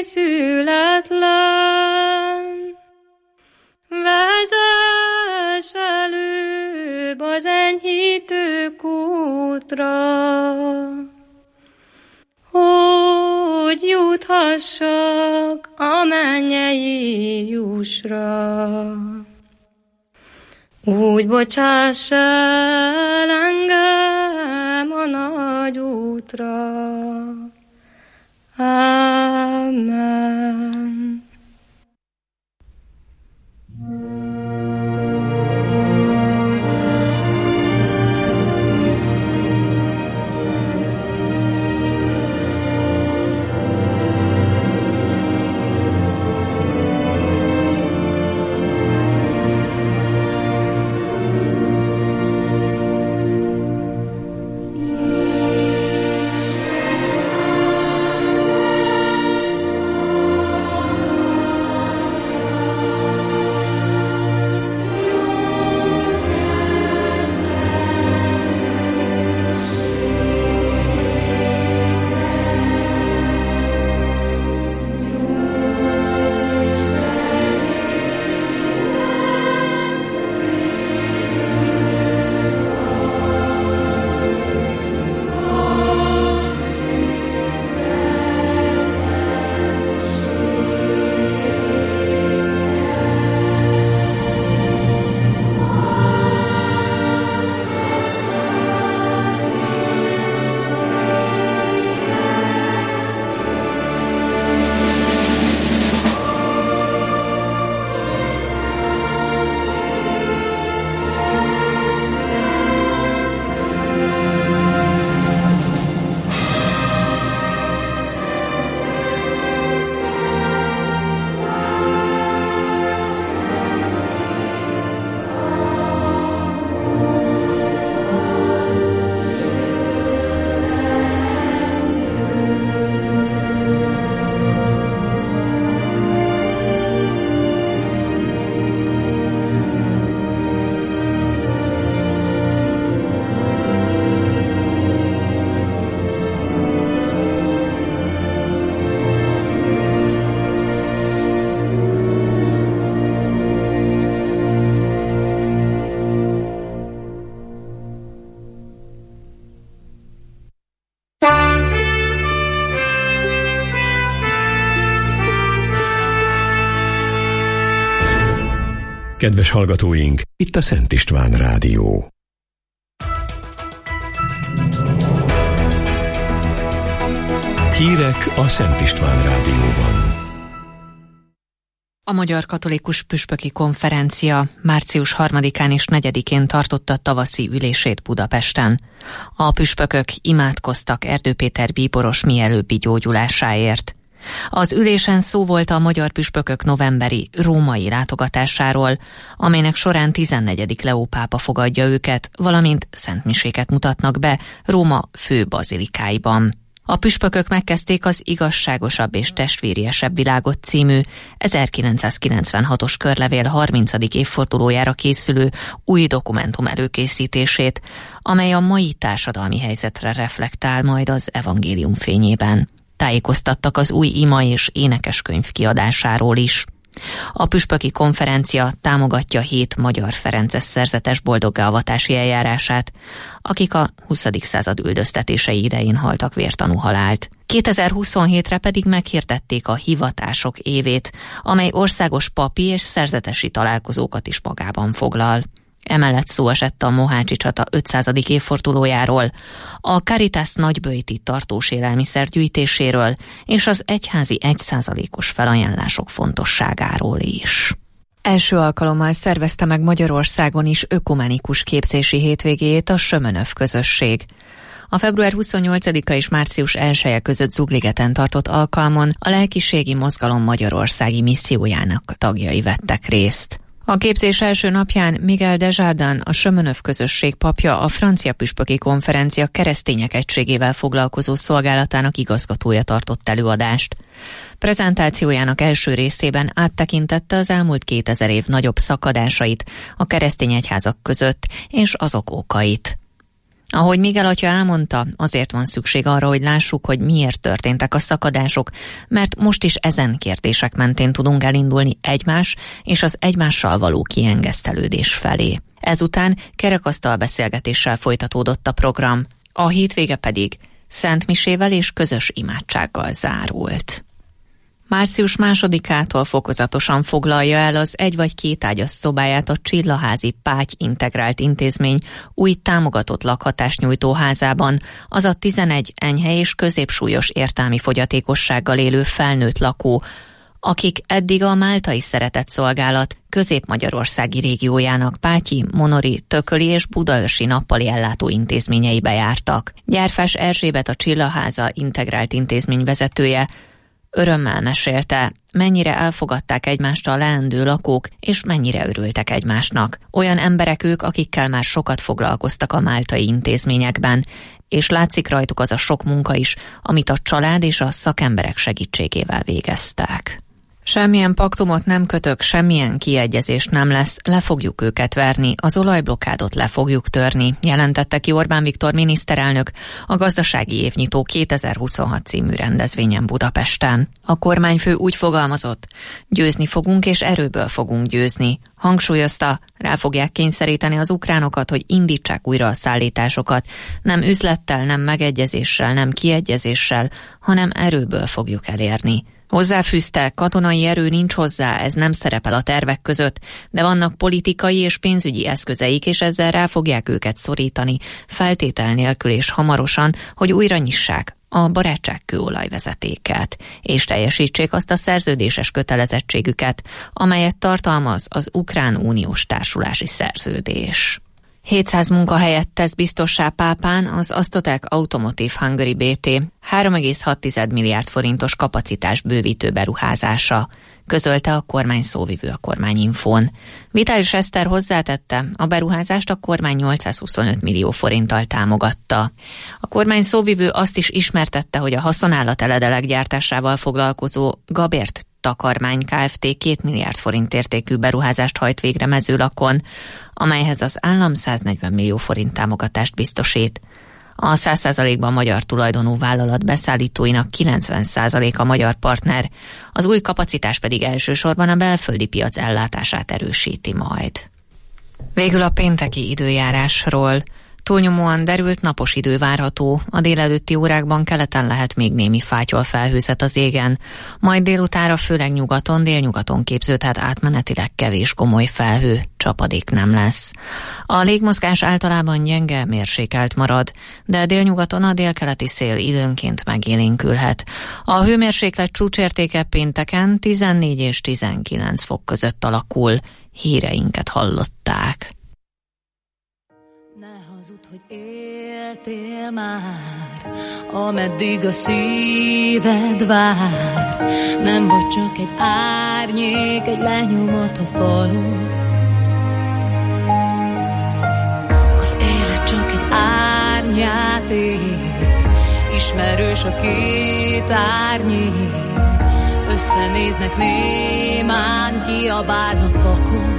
születlen. Vezess előbb az enyhítő kútra, hogy juthassak a mennyei jussra. Úgy bocsáss el engem a nagy útra. Amen. Kedves hallgatóink, itt a Szent István Rádió. Hírek a Szent István Rádióban. A Magyar Katolikus Püspöki Konferencia március 3-án és 4-én tartotta tavaszi ülését Budapesten. A püspökök imádkoztak Erdő Péter bíboros mielőbbi gyógyulásáért. Az ülésen szó volt a magyar püspökök novemberi római látogatásáról, amelynek során 14. Leó pápa fogadja őket, valamint szentmiséket mutatnak be Róma fő bazilikáiban. A püspökök megkezdték az Igazságosabb és testvériesebb világot című 1996-os körlevél 30. évfordulójára készülő új dokumentum előkészítését, amely a mai társadalmi helyzetre reflektál majd az evangélium fényében. Tájékoztattak az új ima és énekeskönyv kiadásáról is. A püspöki konferencia támogatja 7 magyar ferences szerzetes boldoggá-avatási eljárását, akik a 20. század üldöztetései idején haltak vértanú halált. 2027-re pedig meghirdették a hivatások évét, amely országos papi és szerzetesi találkozókat is magában foglal. Emellett szó esett a Mohácsi csata 500. évfordulójáról, a Caritas nagyböjti tartós élelmiszer gyűjtéséről és az egyházi 1%-os felajánlások fontosságáról is. Első alkalommal szervezte meg Magyarországon is ökumenikus képzési hétvégéjét a Sömönöv közösség. A február 28-a és március 1-e között Zugligeten tartott alkalmon a lelkiségi mozgalom magyarországi missziójának tagjai vettek részt. A képzés első napján Miguel Desjardins, a Sömönöv közösség papja, a francia püspöki konferencia keresztények egységével foglalkozó szolgálatának igazgatója tartott előadást. Prezentációjának első részében áttekintette az elmúlt 2000 év nagyobb szakadásait a keresztény egyházak között és azok okait. Ahogy Miguel atya elmondta, azért van szükség arra, hogy lássuk, hogy miért történtek a szakadások, mert most is ezen kérdések mentén tudunk elindulni egymás és az egymással való kiengesztelődés felé. Ezután kerekasztal beszélgetéssel folytatódott a program, a hétvége pedig szentmisével és közös imádsággal zárult. Március 2-ától fokozatosan foglalja el az 1 vagy 2 ágyas szobáját a Csillaházi Páty Integrált Intézmény új támogatott lakhatásnyújtó házában, az a 11 enyhe és középsúlyos értelmi fogyatékossággal élő felnőtt lakó, akik eddig a Máltai Szeretetszolgálat Közép-Magyarországi régiójának Pátyi, Monori, Tököli és Budaörsi nappali ellátó intézményeibe jártak. Gyárfás Erzsébet, a Csillaháza Integrált Intézmény vezetője örömmel mesélte, mennyire elfogadták egymást a leendő lakók, és mennyire örültek egymásnak. Olyan emberek ők, akikkel már sokat foglalkoztak a máltai intézményekben, és látszik rajtuk az a sok munka is, amit a család és a szakemberek segítségével végeztek. Semmilyen paktumot nem kötök, semmilyen kiegyezés nem lesz, le fogjuk őket verni, az olajblokkádot le fogjuk törni, jelentette ki Orbán Viktor miniszterelnök a Gazdasági Évnyitó 2026 című rendezvényen Budapesten. A kormányfő úgy fogalmazott, győzni fogunk és erőből fogunk győzni. Hangsúlyozta, rá fogják kényszeríteni az ukránokat, hogy indítsák újra a szállításokat, nem üzlettel, nem megegyezéssel, nem kiegyezéssel, hanem erőből fogjuk elérni. Hozzáfűzte, katonai erő nincs hozzá, ez nem szerepel a tervek között, de vannak politikai és pénzügyi eszközeik, és ezzel rá fogják őket szorítani, feltétel nélkül és hamarosan, hogy újra nyissák a barátságkőolajvezetéket, és teljesítsék azt a szerződéses kötelezettségüket, amelyet tartalmaz az Ukrán Uniós Társulási Szerződés. 700 munkahelyet tesz biztossá Pápán az Aztotec Automotive Hungary BT 3,6 milliárd forintos kapacitás bővítő beruházása, közölte a kormány szóvivő a Kormányinfón. Vitális Eszter hozzátette, a beruházást a kormány 825 millió forinttal támogatta. A kormány szóvivő azt is ismertette, hogy a haszonállateledelek gyártásával foglalkozó Gabért Takarmány Kft. 2 milliárd forint értékű beruházást hajt végre Mezőlakon, amelyhez az állam 140 millió forint támogatást biztosít. A 100%-ban magyar tulajdonú vállalat beszállítóinak 90%-a magyar partner, az új kapacitás pedig elsősorban a belföldi piac ellátását erősíti majd. Végül a pénteki időjárásról. Túlnyomóan derült napos idő várható, a délelőtti órákban keleten lehet még némi fátyol felhőzet az égen, majd délutánra főleg nyugaton, délnyugaton képződhet átmenetileg kevés gomoly felhő, csapadék nem lesz. A légmozgás általában gyenge, mérsékelt marad, de délnyugaton a délkeleti szél időnként megélénkülhet. A hőmérséklet csúcsértéke pénteken 14 és 19 fok között alakul. Híreinket hallották. Hogy éltél már, ameddig a szíved vár. Nem vagy csak egy árnyék, egy lenyomat a falon. Az élet csak egy árnyjáték, ismerős a két árnyék. Összenéznek némán, kiabálnak vakon.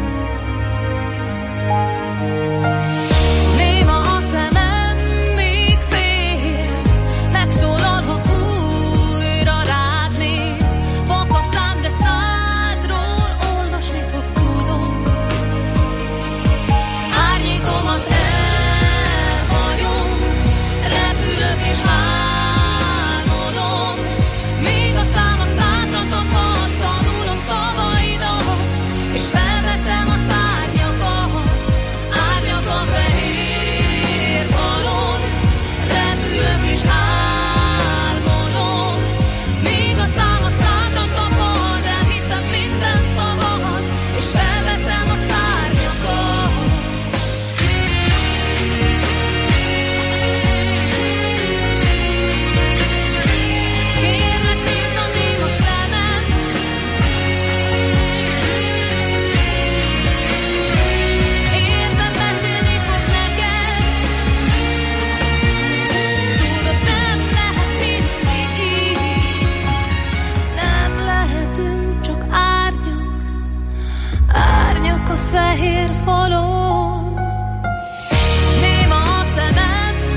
Fehér falon, néma a szemem,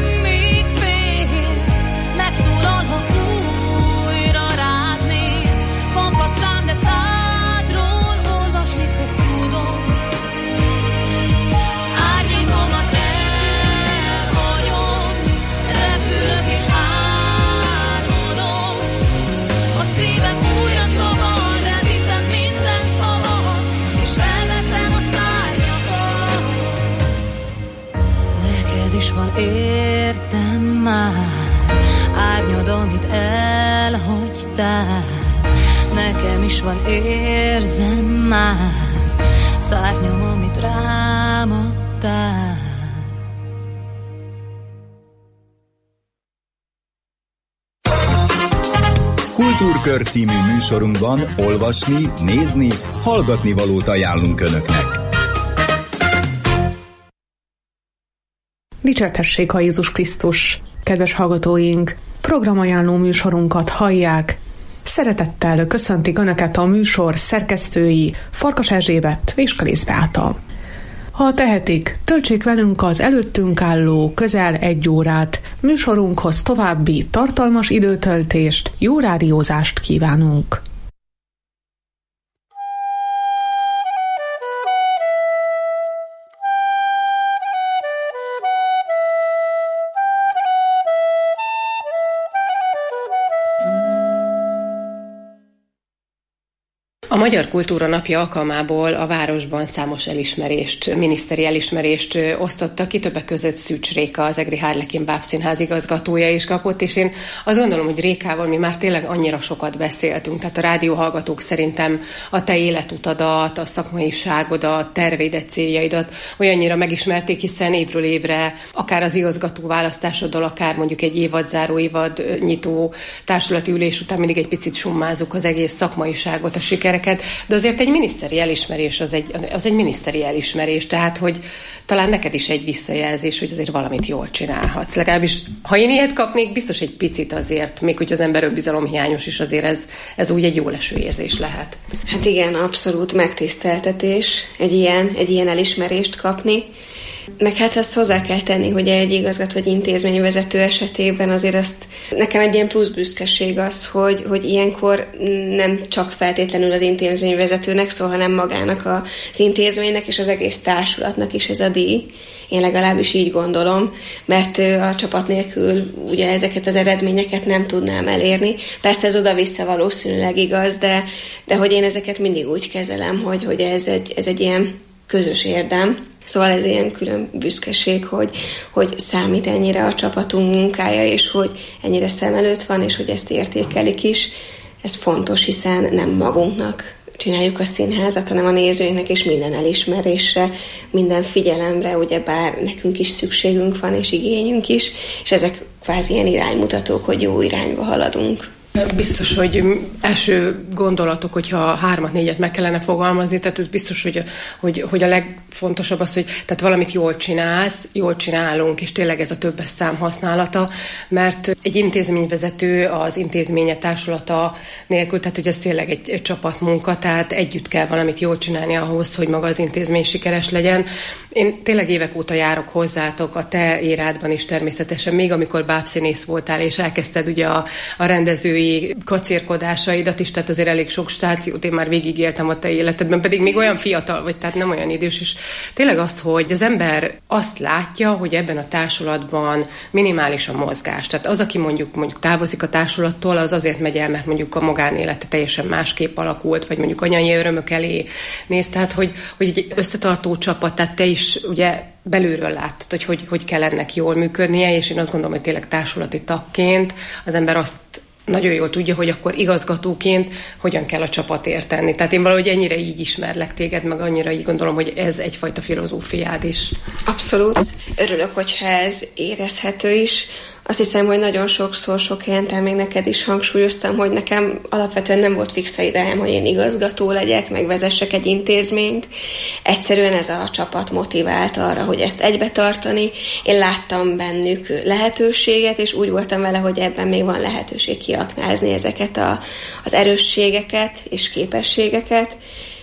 Szívem újra szabad, elviszem minden szavat, és felveszem a szárnyakat. Neked is van értem már, árnyad, amit elhagytál. Nekem is van érzem már, szárnyam, amit rám adtál. Kultúrkör című műsorunkban olvasni, nézni, hallgatni valót ajánlunk Önöknek. Dicsértessék a Jézus Krisztus! Kedves hallgatóink, programajánló műsorunkat hallják. Szeretettel köszöntik Önöket a műsor szerkesztői Farkas Erzsébet és Kalész Beáta. Ha tehetik, töltsék velünk az előttünk álló közel 1 órát. Műsorunkhoz további tartalmas időtöltést, jó rádiózást kívánunk! A Magyar Kultúra Napja alkalmából a városban számos elismerést, miniszteri elismerést osztottak ki, többek között Szűcs Réka, az egri Harlekin Bábszínház igazgatója is kapott, és én azt gondolom, hogy Rékával mi már tényleg annyira sokat beszéltünk, tehát a rádióhallgatók szerintem a te életutadat, a szakmaiságodat, terveidet, céljaidat olyannyira megismerték, hiszen évről évre, akár az igazgató választásoddal, akár mondjuk egy évadzáró, évad nyitó társulati ülés után mindig egy picit summázunk az egész szakmaiságot, a sikereket, de azért egy miniszteri elismerés az egy miniszteri elismerés, tehát hogy talán neked is egy visszajelzés, hogy azért valamit jól csinálhatsz. Legalábbis, ha én ilyet kapnék, biztos egy picit azért, még hogy az ember önbizalomhiányos is, azért ez úgy egy jól eső érzés lehet. Hát igen, abszolút megtiszteltetés egy ilyen elismerést kapni. Meg hát azt hozzá kell tenni, hogy egy igazgató vagy intézményvezető esetében azért azt nekem egy ilyen plusz büszkeség az, hogy ilyenkor nem csak feltétlenül az intézményvezetőnek szól, hanem magának az intézménynek és az egész társulatnak is ez a díj. Én legalábbis így gondolom, mert a csapat nélkül ugye ezeket az eredményeket nem tudnám elérni. Persze ez oda-vissza valószínűleg igaz, de hogy én ezeket mindig úgy kezelem, hogy ez egy ilyen közös érdem. Szóval ez ilyen külön büszkeség, hogy számít ennyire a csapatunk munkája, és hogy ennyire szem előtt van, és hogy ezt értékelik is. Ez fontos, hiszen nem magunknak csináljuk a színházat, hanem a nézőinknek, és minden elismerésre, minden figyelemre, ugyebár nekünk is szükségünk van, és igényünk is, és ezek kvázi ilyen iránymutatók, hogy jó irányba haladunk. Biztos, hogy első gondolatok, hogyha 3-4 meg kellene fogalmazni, tehát ez biztos, hogy a legfontosabb az, hogy tehát valamit jól csinálsz, jól csinálunk, és tényleg ez a többes szám használata, mert egy intézményvezető az intézménye társulata nélkül, tehát hogy ez tényleg egy csapatmunka, tehát együtt kell valamit jól csinálni ahhoz, hogy maga az intézmény sikeres legyen. Én tényleg évek óta járok hozzátok, a te érádban is természetesen, még amikor bábszínész voltál, és elkezdted ugye a rendezői kacérkodásaidat is, tehát azért elég sok stációt én már végigéltem a te életedben, pedig még olyan fiatal vagy, tehát nem olyan idős, és tényleg azt, hogy az ember azt látja, hogy ebben a társulatban minimális a mozgás. Tehát az, aki mondjuk távozik a társulattól, az azért megy el, mert mondjuk a magánélete teljesen másképp alakult, vagy mondjuk anyai örömök elé néz, tehát hogy egy összetartó csapat, tehát te is ugye belülről láttad, hogy kell ennek jól működnie, és én azt gondolom, hogy tényleg társulati tagként az ember azt nagyon jól tudja, hogy akkor igazgatóként hogyan kell a csapatért tenni. Tehát én valahogy ennyire így ismerlek téged, meg annyira így gondolom, hogy ez egyfajta filozófiád is. Abszolút. Örülök, hogyha ez érezhető is. Azt hiszem, hogy nagyon sokszor, sok helyen még neked is hangsúlyoztam, hogy nekem alapvetően nem volt fixa idejem, hogy én igazgató legyek, meg vezessek egy intézményt. Egyszerűen ez a csapat motivált arra, hogy ezt egybe tartani. Én láttam bennük lehetőséget, és úgy voltam vele, hogy ebben még van lehetőség kiaknázni ezeket az erősségeket és képességeket.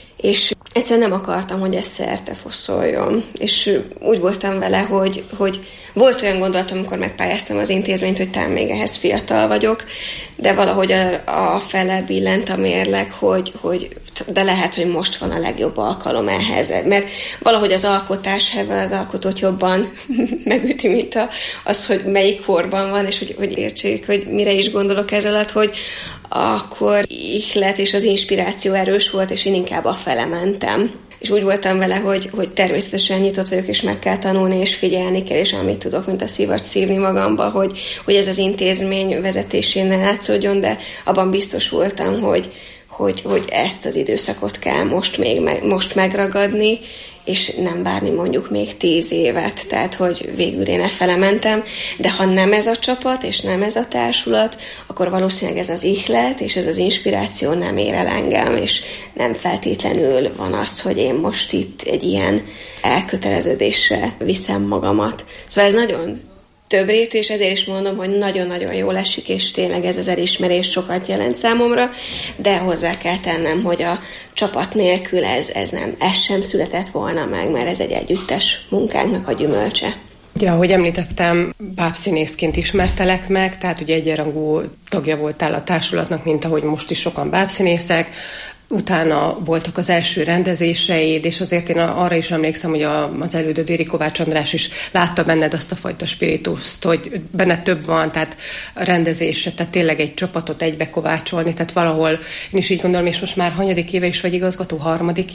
És egyszerűen nem akartam, hogy ez szerte fosszoljon. És úgy voltam vele, hogy volt olyan gondolatom, amikor megpályáztam az intézményt, hogy talán még ehhez fiatal vagyok, de valahogy a fele billent a mérleg, hogy de lehet, hogy most van a legjobb alkalom ehhez. Mert valahogy az alkotás, az alkotót jobban megüti, mint az, hogy melyik korban van, és hogy értsék, hogy mire is gondolok ez alatt, hogy akkor ihlet és az inspiráció erős volt, és én inkább afele mentem. És úgy voltam vele, hogy természetesen nyitott vagyok, és meg kell tanulni, és figyelni kell, és amit tudok, mint a szívart szívni magamba, hogy ez az intézmény vezetésén ne látszódjon, de abban biztos voltam, hogy ezt az időszakot kell most megragadni, és nem várni mondjuk még 10 évet, tehát hogy végül én efele mentem, de ha nem ez a csapat, és nem ez a társulat, akkor valószínűleg ez az ihlet, és ez az inspiráció nem ér el engem, és nem feltétlenül van az, hogy én most itt egy ilyen elköteleződésre viszem magamat. Szóval ez nagyon többrétű, és ezért is mondom, hogy nagyon-nagyon jól esik, és tényleg ez az elismerés sokat jelent számomra, de hozzá kell tennem, hogy a csapat nélkül ez sem született volna meg, mert ez egy együttes munkánknak a gyümölcse. Ugye, ahogy említettem, bábszínészként ismertelek meg, tehát ugye egyenrangú tagja voltál a társulatnak, mint ahogy most is sokan bábszínészek. Utána voltak az első rendezéseid, és azért én arra is emlékszem, hogy az elődöd Éri Kovács András is látta benned azt a fajta spirituszt, hogy benned több van, tehát a rendezésre, tehát tényleg egy csapatot egybe kovácsolni, tehát valahol én is így gondolom, és most már hanyadik éve is vagy igazgató? Harmadik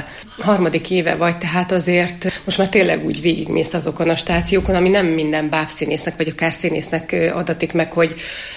éve vagy, tehát azért most már tényleg úgy végigmész azokon a stációkon, ami nem minden bábszínésznek, vagy akár színésznek adatik meg, hogy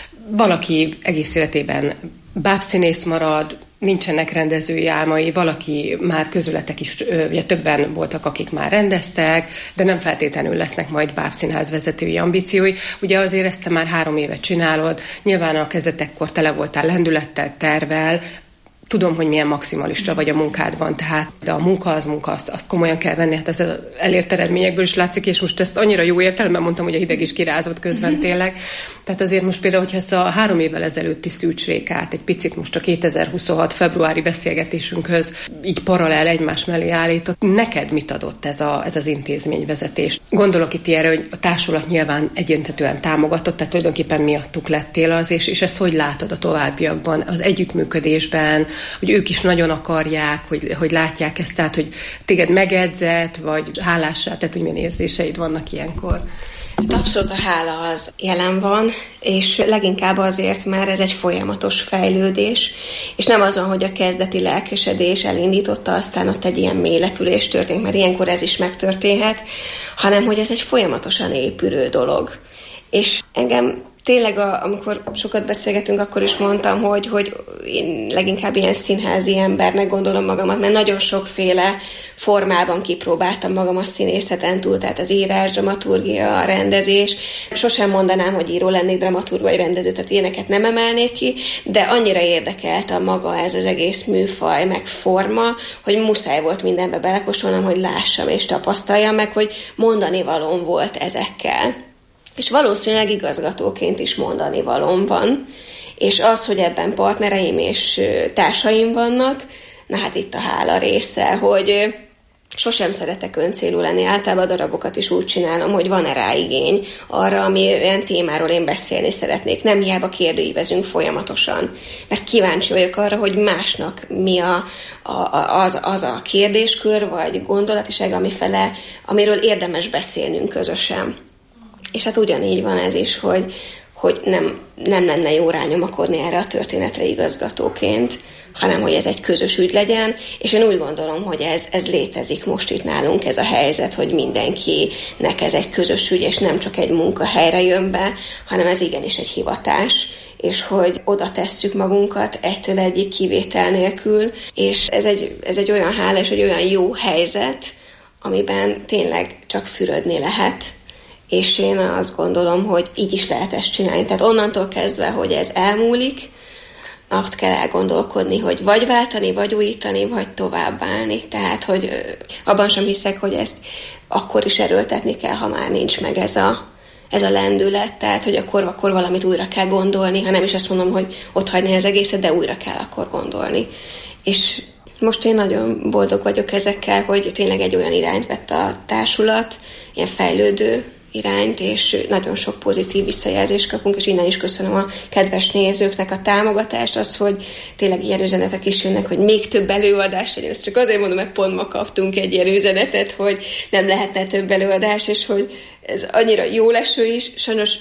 valaki egész életében bábszínész marad, nincsenek rendezői álmai, valaki már közületek is, ugye többen voltak, akik már rendeztek, de nem feltétlenül lesznek majd bábszínház vezetői ambíciói. Ugye azért ezt te már 3 évet csinálod, nyilván a kezdetekkor tele voltál lendülettel, tervvel, tudom, hogy milyen maximalista vagy a munkádban, tehát de a munka, azt komolyan kell venni, hát ez az elért eredményekből is látszik, és most ezt annyira jó értelemben mondtam, hogy a hideg is kirázott közben tényleg. Tehát azért most például, hogyha ezt a 3 évvel ezelőtti szűcsvékát egy picit most a 2026 februári beszélgetésünkhöz így paralel egymás mellé állított, neked mit adott ez az intézményvezetés? Gondolok itt ilyenre, hogy a társulat nyilván egyöntetően támogatott, tehát tulajdonképpen miattuk lettél az, és ezt hogy látod a továbbiakban, az együttműködésben, hogy ők is nagyon akarják, hogy látják ezt, tehát, hogy téged megedzett, vagy hálásra, tehát, hogy milyen érzéseid vannak ilyenkor? Abszolút a hála az jelen van, és leginkább azért, mert ez egy folyamatos fejlődés, és nem az van, hogy a kezdeti lelkesedés elindította, aztán ott egy ilyen mélylepülés történt, mert ilyenkor ez is megtörténhet, hanem hogy ez egy folyamatosan épülő dolog. És engem tényleg, amikor sokat beszélgetünk, akkor is mondtam, hogy én leginkább ilyen színházi embernek gondolom magamat, mert nagyon sokféle formában kipróbáltam magam a színészeten túl, tehát az írás, dramaturgia, a rendezés. Sosem mondanám, hogy író lennék, dramaturg vagy rendező, tehát ilyeneket nem emelnék ki, de annyira érdekelt a maga ez az egész műfaj, meg forma, hogy muszáj volt mindenbe belekóstolnom, hogy lássam és tapasztaljam meg, hogy mondani valóm volt ezekkel. És valószínűleg igazgatóként is mondani valóm van, és az, hogy ebben partnereim és társaim vannak, na hát itt a hála része, hogy sosem szeretek öncélú lenni, általában a darabokat is úgy csinálom, hogy van-e rá igény arra, amilyen témáról én beszélni szeretnék. Nem hiába kérdőívezünk folyamatosan, mert kíváncsi vagyok arra, hogy másnak mi az a kérdéskör, vagy gondolatiság, amiről érdemes beszélnünk közösen. És hát ugyanígy van ez is, hogy nem lenne jó rányomakodni erre a történetre igazgatóként, hanem hogy ez egy közös ügy legyen, és én úgy gondolom, hogy ez létezik most itt nálunk, ez a helyzet, hogy mindenkinek ez egy közös ügy, és nem csak egy munkahelyre jön be, hanem ez igenis egy hivatás, és hogy oda tesszük magunkat egytől egyik kivétel nélkül, és ez egy olyan hála, és egy olyan jó helyzet, amiben tényleg csak fürödni lehet, és én azt gondolom, hogy így is lehet ezt csinálni. Tehát onnantól kezdve, hogy ez elmúlik, azt kell elgondolkodni, hogy vagy váltani, vagy újítani, vagy továbbállni. Tehát, hogy abban sem hiszek, hogy ezt akkor is erőltetni kell, ha már nincs meg ez a lendület. Tehát, hogy akkor valamit újra kell gondolni, ha nem is azt mondom, hogy ott hagyni az egészet, de újra kell akkor gondolni. És most én nagyon boldog vagyok ezekkel, hogy tényleg egy olyan irányt vett a társulat, ilyen fejlődő irányt, és nagyon sok pozitív visszajelzést kapunk, és innen is köszönöm a kedves nézőknek a támogatást, az, hogy tényleg ilyen üzenetek is jönnek, hogy még több előadás legyen. Ezt csak azért mondom, mert pont ma kaptunk egy ilyen üzenetet, hogy nem lehetne több előadás, és hogy ez annyira jó leső is, sajnos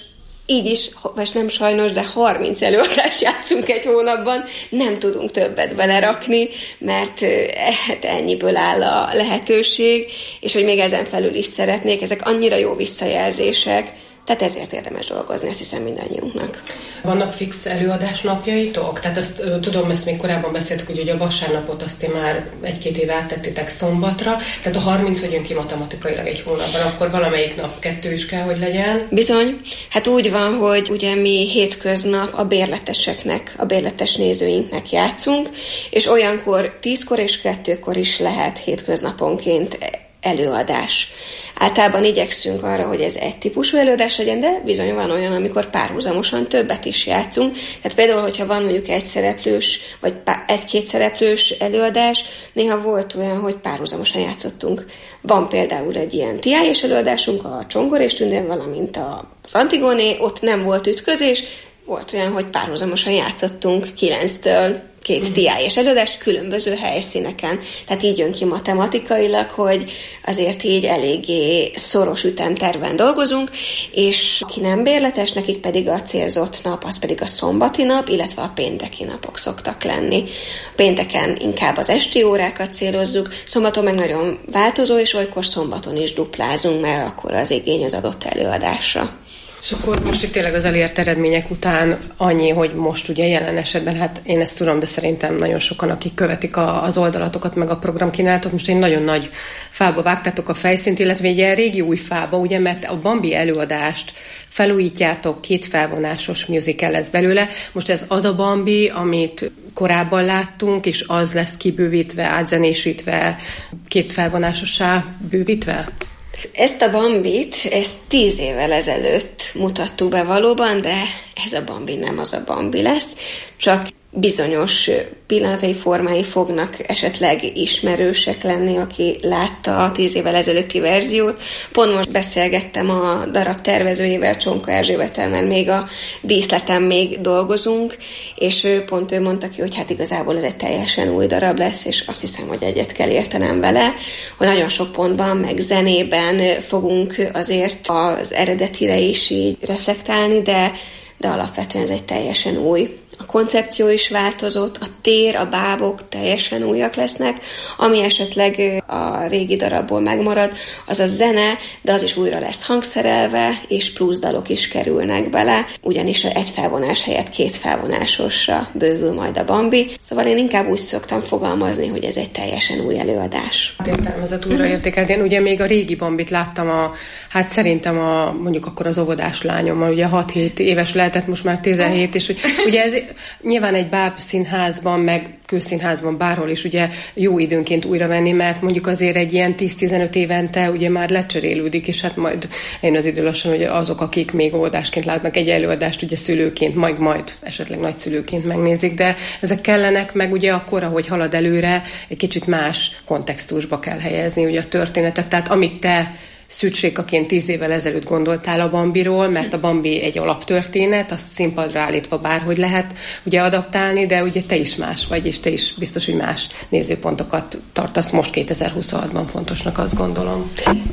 így is, vagy nem sajnos, de 30 előadást játszunk egy hónapban, nem tudunk többet belerakni, mert ennyiből áll a lehetőség, és hogy még ezen felül is szeretnék, ezek annyira jó visszajelzések, tehát ezért érdemes dolgozni, azt hiszem mindannyiunknak. Vannak fix előadás napjaitok? Tehát azt tudom, ezt még korábban beszéltük, hogy a vasárnapot azt ti már 1-2 éve áttettétek szombatra, tehát a 30 vagyunk ki matematikailag egy hónapban, akkor valamelyik nap 2 is kell, hogy legyen? Bizony. Hát úgy van, hogy ugye mi hétköznap a bérleteseknek, a bérletes nézőinknek játszunk, és olyankor 10-kor és 2-kor is lehet hétköznaponként előadás. Általában igyekszünk arra, hogy ez egy típusú előadás legyen, de bizony van olyan, amikor párhuzamosan többet is játszunk. Tehát például, hogyha van mondjuk egy szereplős, vagy 1-2 szereplős előadás, néha volt olyan, hogy párhuzamosan játszottunk. Van például egy ilyen TI-es előadásunk, a Csongor és Tündér, valamint az Antigóné, ott nem volt ütközés, volt olyan, hogy párhuzamosan játszottunk 9-től 2 TI-es előadást különböző helyszíneken. Tehát így jön ki matematikailag, hogy azért így eléggé szoros ütemterven dolgozunk, és aki nem bérletes, nekik pedig a célzott nap, az pedig a szombati nap, illetve a pénteki napok szoktak lenni. Pénteken inkább az esti órákat célozzuk, szombaton meg nagyon változó, és olykor szombaton is duplázunk, mert akkor az igény az adott előadásra. És akkor most itt tényleg az elért eredmények után annyi, hogy most ugye jelen esetben, hát én ezt tudom, de szerintem nagyon sokan, akik követik az oldalatokat, meg a programkínálatot, most egy nagyon nagy fába vágtátok a fejszínt, illetve egy ilyen régi új fába, ugye, mert a Bambi előadást felújítjátok, 2 felvonásos musical lesz belőle. Most ez az a Bambi, amit korábban láttunk, és az lesz kibővítve, átzenésítve, 2 felvonásossá bővítve? Ezt a Bambit, ezt 10 évvel ezelőtt mutattuk be valóban, de ez a Bambi nem az a Bambi lesz, csak bizonyos pillanatai, formái fognak esetleg ismerősek lenni, aki látta a 10 évvel ezelőtti verziót. Pont most beszélgettem a darab tervezőjével, Csonka Erzsébettel, mert még a díszleten még dolgozunk, és ő mondta ki, hogy hát igazából ez egy teljesen új darab lesz, és azt hiszem, hogy egyet kell értenem vele, hogy nagyon sok pontban, meg zenében fogunk azért az eredetire is így reflektálni, de alapvetően ez egy teljesen új. A koncepció is változott, a tér, a bábok teljesen újak lesznek, ami esetleg a régi darabból megmarad, az a zene, de az is újra lesz hangszerelve, és plusz dalok is kerülnek bele, ugyanis egy felvonás helyett 2 felvonásosra bővül majd a Bambi. Szóval én inkább úgy szoktam fogalmazni, hogy ez egy teljesen új előadás. Értelmezett újraértékelt. Én ugye még a régi Bambit láttam, hát szerintem mondjuk akkor az óvodás lányommal, ugye 6-7 éves lehetett, most már 17, és ugye ez nyilván egy bábszínházban, meg közszínházban, bárhol is ugye jó időnként újra venni, mert mondjuk azért egy ilyen 10-15 évente ugye már lecserélődik, és hát majd én az idő lassan, hogy azok, akik még óvodásként látnak egy előadást, ugye szülőként, majd esetleg nagyszülőként megnézik, de ezek kellenek, meg ugye akkor, ahogy halad előre, egy kicsit más kontextusba kell helyezni ugye a történetet, tehát amit te szűrtsékaként 10 évvel ezelőtt gondoltál a Bambiról, mert a Bambi egy alaptörténet, azt színpadra állítva bárhogy lehet ugye adaptálni, de ugye te is más vagy, és te is biztos, hogy más nézőpontokat tartasz most 2026-ban fontosnak, azt gondolom.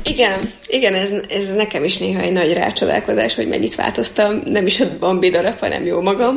Igen, ez nekem is néha egy nagy rácsodálkozás, hogy mennyit változtam, nem is a Bambi darab, hanem jó magam.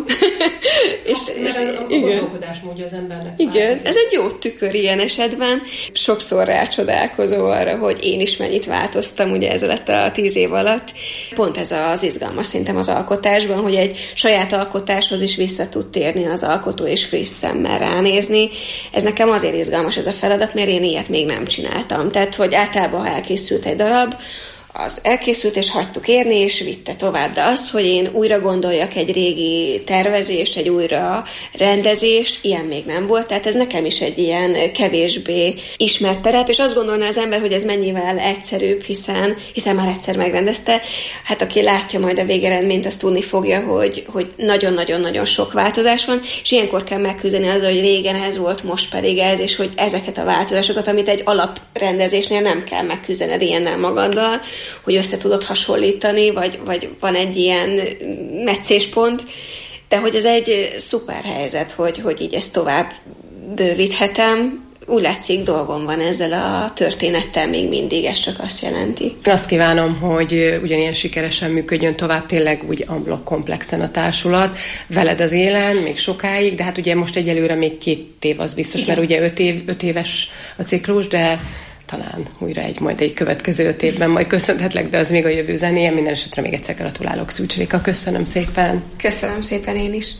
és a gondolkodásmódja az embernek. Igen, ez egy jó tükör ilyen esetben. Sokszor rácsodálkozó arra, hogy én is mennyit változtam ugye ez alatt a 10 év alatt. Pont ez az izgalmas szerintem az alkotásban, hogy egy saját alkotáshoz is vissza tud térni az alkotó, és friss szemmel ránézni. Ez nekem azért izgalmas ez a feladat, mert én ilyet még nem csináltam. Tehát, hogy általában, ha elkészült egy darab, az elkészült, és hagytuk érni, és vitte tovább. De az, hogy én újra gondoljak egy régi tervezést, egy újra rendezést, ilyen még nem volt. Tehát ez nekem is egy ilyen kevésbé ismert terep, és azt gondolná az ember, hogy ez mennyivel egyszerűbb, hiszen már egyszer megrendezte. Hát aki látja majd a végeredményt, azt tudni fogja, hogy nagyon-nagyon-nagyon sok változás van, és ilyenkor kell megküzdeni azzal, hogy régen ez volt, most pedig ez, és hogy ezeket a változásokat, amit egy alaprendezésnél nem kell megküzdened ilyennel magaddal, hogy össze tudod hasonlítani, vagy van egy ilyen meccéspont, de hogy ez egy szuper helyzet, hogy így ezt tovább bővíthetem, úgy látszik dolgom van ezzel a történettel még mindig, ez csak azt jelenti. Én azt kívánom, hogy ugyanilyen sikeresen működjön tovább tényleg úgy unblock komplexen a társulat, veled az élen, még sokáig, de hát ugye most egyelőre még 2 év az biztos, igen. Mert ugye 5 éves a ciklus, de talán újra majd egy következő 5 évben majd köszönhetlek, de az még a jövő zenéje. Minden esetre még egyszer gratulálok, Szűcs Réka. Köszönöm szépen. Köszönöm szépen én is.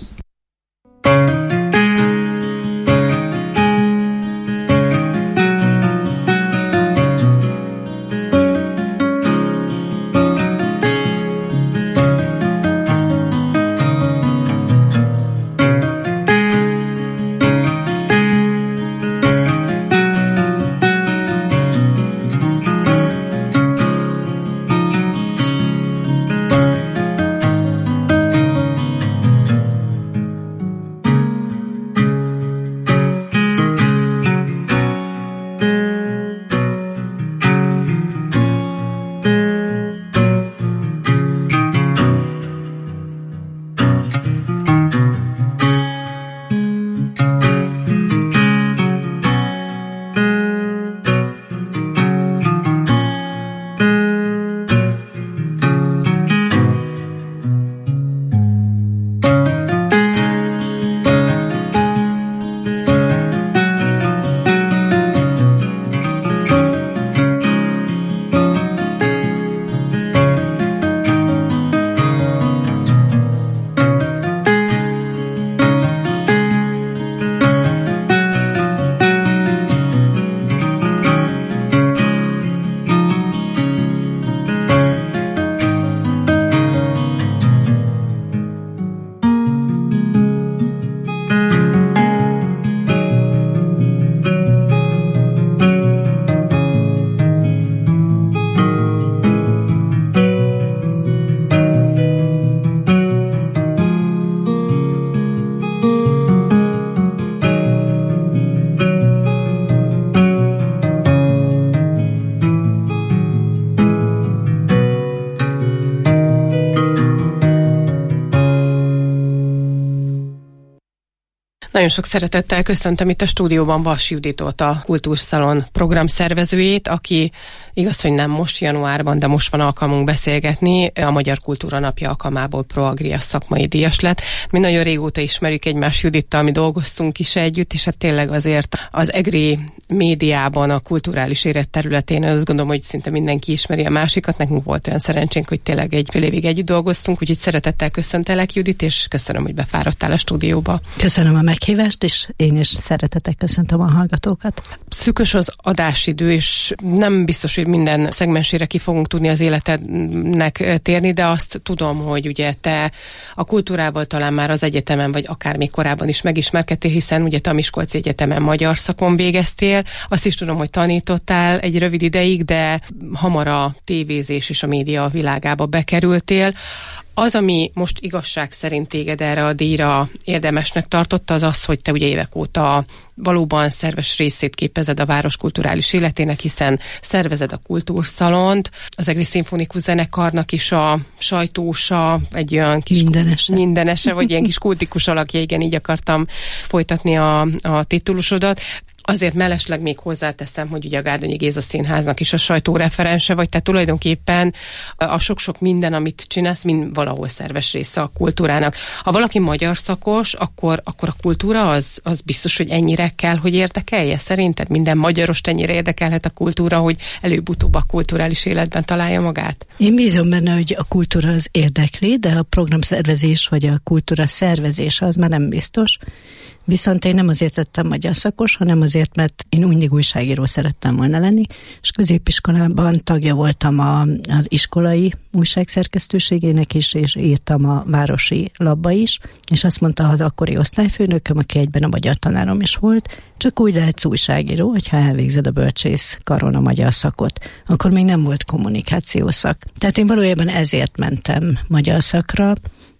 Nagyon sok szeretettel köszöntöm itt a stúdióban Vas Juditot, a Kultúrszalon programszervezőjét, aki igaz, hogy nem most januárban, de most van alkalmunk beszélgetni, a Magyar Kultúra Napja alkalmából Proagria szakmai díjas lett. Mi nagyon régóta ismerjük egymást Judittal, mi dolgoztunk is együtt, és hát tényleg azért az egri médiában, a kulturális élet területén, azt gondolom, hogy szinte mindenki ismeri a másikat. Nekünk volt olyan szerencsénk, hogy tényleg egy fél évig együtt dolgoztunk, úgyhogy szeretettel köszöntelek, Judit, és köszönöm, hogy befáradtál a stúdióba. Köszönöm a meghívást, és én is szeretettel köszöntöm a hallgatókat. Szűkös az adásidő, és nem biztos, hogy minden szegmensére ki fogunk tudni az életednek térni, de azt tudom, hogy ugye te a kultúrával talán már az egyetemen, vagy akár még korábban is megismerkedtél, hiszen ugye te a Miskolci Egyetemen magyar szakon végeztél. Azt is tudom, hogy tanítottál egy rövid ideig, de hamar a tévézés és a média világába bekerültél. Az, ami most igazság szerint téged erre a díjra érdemesnek tartotta, az az, hogy te ugye évek óta valóban szerves részét képezed a város kulturális életének, hiszen szervezed a Kultúrszalont, az Egri Szimfonikus Zenekarnak is a sajtósa, egy olyan kis mindenese vagy ilyen kis kultikus alakja, igen, így akartam folytatni a titulusodat. Azért mellesleg még hozzáteszem, hogy ugye a Gárdonyi Géza Színháznak is a sajtóreferense vagy, tehát tulajdonképpen a sok-sok minden, amit csinálsz, mind valahol szerves része a kultúrának. Ha valaki magyar szakos, akkor a kultúra az biztos, hogy ennyire kell, hogy érdekelje? Szerinted minden magyarost ennyire érdekelhet a kultúra, hogy előbb-utóbb a kulturális életben találja magát? Én bízom benne, hogy a kultúra az érdekli, de a programszervezés vagy a kultúra szervezés az már nem biztos. Viszont én nem azért lettem magyar szakos, hanem azért, mert én mindig újságíró szerettem volna lenni, és középiskolában tagja voltam az iskolai újságszerkesztőségének is, és írtam a városi labba is, és azt mondta az akkori osztályfőnököm, aki egyben a magyar tanárom is volt, csak úgy lehetsz újságíró, hogyha elvégzed a bölcsész karon a magyar szakot. Akkor még nem volt kommunikációszak. Tehát én valójában ezért mentem magyar szakra,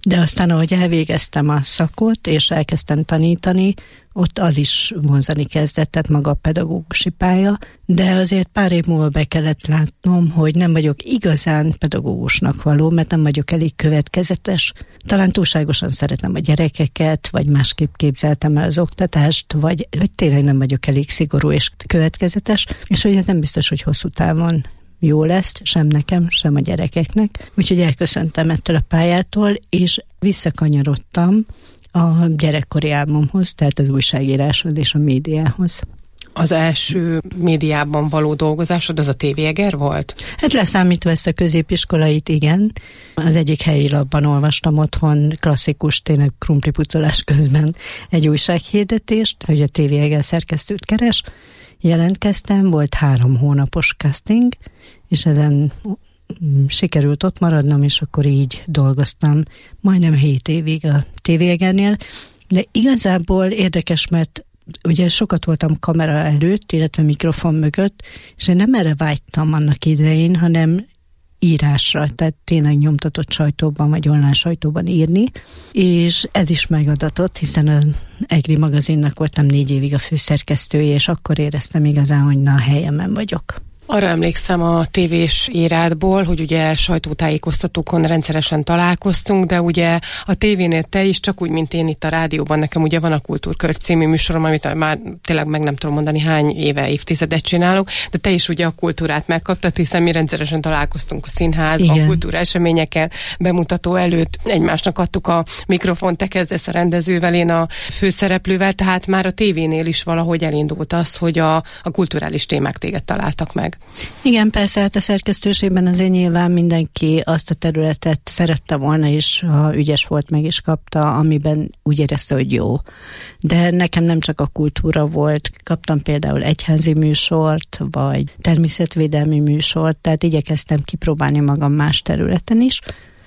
De aztán, ahogy elvégeztem a szakot, és elkezdtem tanítani, ott az is vonzani kezdett, tehát maga a pedagógusi pálya, de azért pár év múlva be kellett látnom, hogy nem vagyok igazán pedagógusnak való, mert nem vagyok elég következetes. Talán túlságosan szeretem a gyerekeket, vagy másképp képzeltem el az oktatást, vagy hogy tényleg nem vagyok elég szigorú és következetes, és hogy ez nem biztos, hogy hosszú távon jó lesz, sem nekem, sem a gyerekeknek. Úgyhogy elköszöntem ettől a pályától, és visszakanyarodtam a gyerekkori álmomhoz, tehát az újságíráshoz és a médiához. Az első médiában való dolgozásod az a TV Eger volt? Hát leszámítva ezt a középiskolait, igen. Az egyik helyi lapban olvastam otthon klasszikus, tényleg krumplipucolás közben egy újsághirdetést, hogy a TV Eger szerkesztőt keres. Jelentkeztem, volt 3 hónapos casting, és ezen sikerült ott maradnom, és akkor így dolgoztam majdnem 7 évig a TV Egernél. De igazából érdekes, mert ugye sokat voltam kamera előtt, illetve mikrofon mögött, és én nem erre vágytam annak idején, hanem írásra, tehát tényleg nyomtatott sajtóban, vagy online sajtóban írni, és ez is megadatott, hiszen az EGRI magazinnak voltam 4 évig a főszerkesztője, és akkor éreztem igazán, hogy na, a helyemen vagyok. Arra emlékszem a tévés érádból, hogy ugye sajtótájékoztatókon rendszeresen találkoztunk, de ugye a tévénél te is, csak úgy, mint én itt a rádióban, nekem ugye van a Kultúrkör című műsorom, amit már tényleg meg nem tudom mondani hány éve, évtizedet csinálok, de te is ugye a kultúrát megkaptad, hiszen mi rendszeresen találkoztunk a színházban, a kultúraeseményekkel, bemutató előtt, egymásnak adtuk a mikrofont, te kezdesz a rendezővel, én a főszereplővel, tehát már a tévénél is valahogy elindult az, hogy a kulturális témák téged találtak meg. Igen, persze, hát a szerkesztőségben azért nyilván mindenki azt a területet szerette volna, és ha ügyes volt, meg is kapta, amiben úgy érezte, hogy jó. De nekem nem csak a kultúra volt, kaptam például egyházi műsort, vagy természetvédelmi műsort, tehát igyekeztem kipróbálni magam más területen is,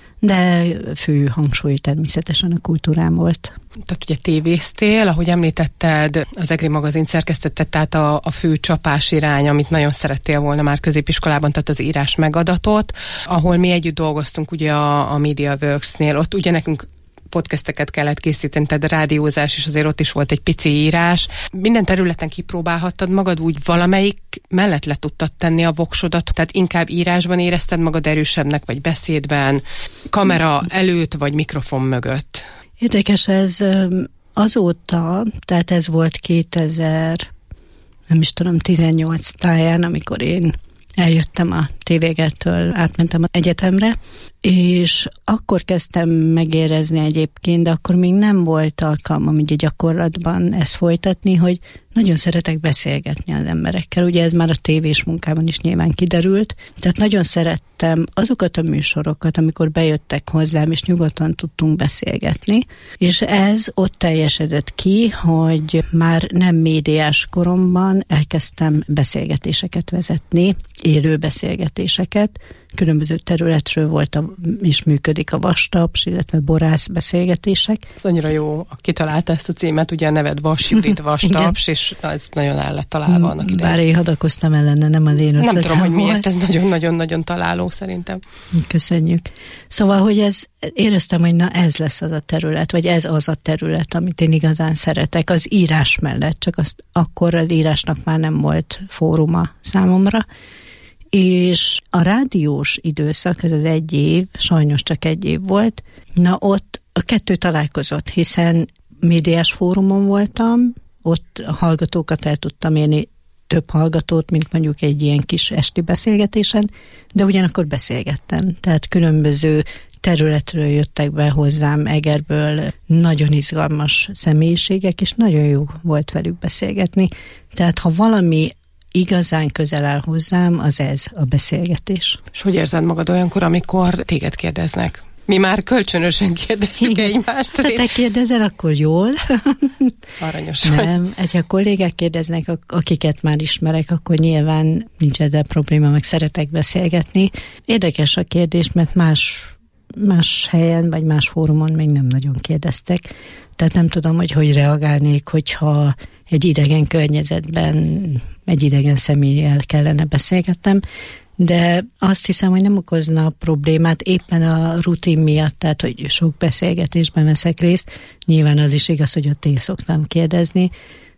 de fő hangsúly természetesen a kultúrám volt. Tehát ugye tévéztél, ahogy említetted, az EGRI magazin szerkesztetted, tehát a fő csapás irány, amit nagyon szerettél volna már középiskolában, tehát az írás megadatot, ahol mi együtt dolgoztunk ugye a MediaWorks-nél, ott ugye nekünk podcasteket kellett készíteni, tehát a rádiózás, és azért ott is volt egy pici írás. Minden területen kipróbálhattad magad, úgy valamelyik mellett le tudtad tenni a voksodat, tehát inkább írásban érezted magad erősebbnek, vagy beszédben, kamera előtt, vagy mikrofon mögött? Érdekes, ez azóta, tehát ez volt 2018 táján, amikor én eljöttem a TV Egertől, átmentem az egyetemre, és akkor kezdtem megérezni egyébként, de akkor még nem volt alkalmam így a gyakorlatban ezt folytatni, hogy nagyon szeretek beszélgetni az emberekkel. Ugye ez már a tévés munkában is nyilván kiderült, tehát nagyon szerettem azokat a műsorokat, amikor bejöttek hozzám, és nyugodtan tudtunk beszélgetni, és ez ott teljesedett ki, hogy már nem médiás koromban elkezdtem beszélgetéseket vezetni, élő beszélgetéseket, különböző területről is működik a Vastaps, illetve borász beszélgetések. Ez annyira jó, kitalálta ezt a címet, ugye a neved Vas Judit Vastaps, és ez nagyon el lett találva annak idején. Bár én hadakoztam ellene, nem az én ötletem. Nem tudom, hogy miért, ez nagyon-nagyon-nagyon találó szerintem. Köszönjük. Szóval, hogy éreztem, hogy na ez lesz az a terület, vagy ez az a terület, amit én igazán szeretek, az írás mellett, csak akkor az írásnak már nem volt fóruma számomra, és a rádiós időszak, ez az 1 év, sajnos csak 1 év volt, na ott a 2 találkozott, hiszen médiás fórumon voltam, ott a hallgatókat el tudtam érni, több hallgatót, mint mondjuk egy ilyen kis esti beszélgetésen, de ugyanakkor beszélgettem, tehát különböző területről jöttek be hozzám Egerből nagyon izgalmas személyiségek, és nagyon jó volt velük beszélgetni, tehát ha valami igazán közel áll hozzám, az ez a beszélgetés. És hogy érzed magad olyankor, amikor téged kérdeznek? Mi már kölcsönösen kérdeztük egymást. Ha te kérdezel, akkor jól. Aranyos. Nem, ha a kollégák kérdeznek, akiket már ismerek, akkor nyilván nincs ezzel probléma, meg szeretek beszélgetni. Érdekes a kérdés, mert más helyen, vagy más fórumon még nem nagyon kérdeztek. Tehát nem tudom, hogy reagálnék, hogyha egy idegen környezetben egy idegen személlyel kellene beszélgetnem, de azt hiszem, hogy nem okozna problémát éppen a rutin miatt, tehát hogy sok beszélgetésben veszek részt. Nyilván az is igaz, hogy ott én szoktam kérdezni,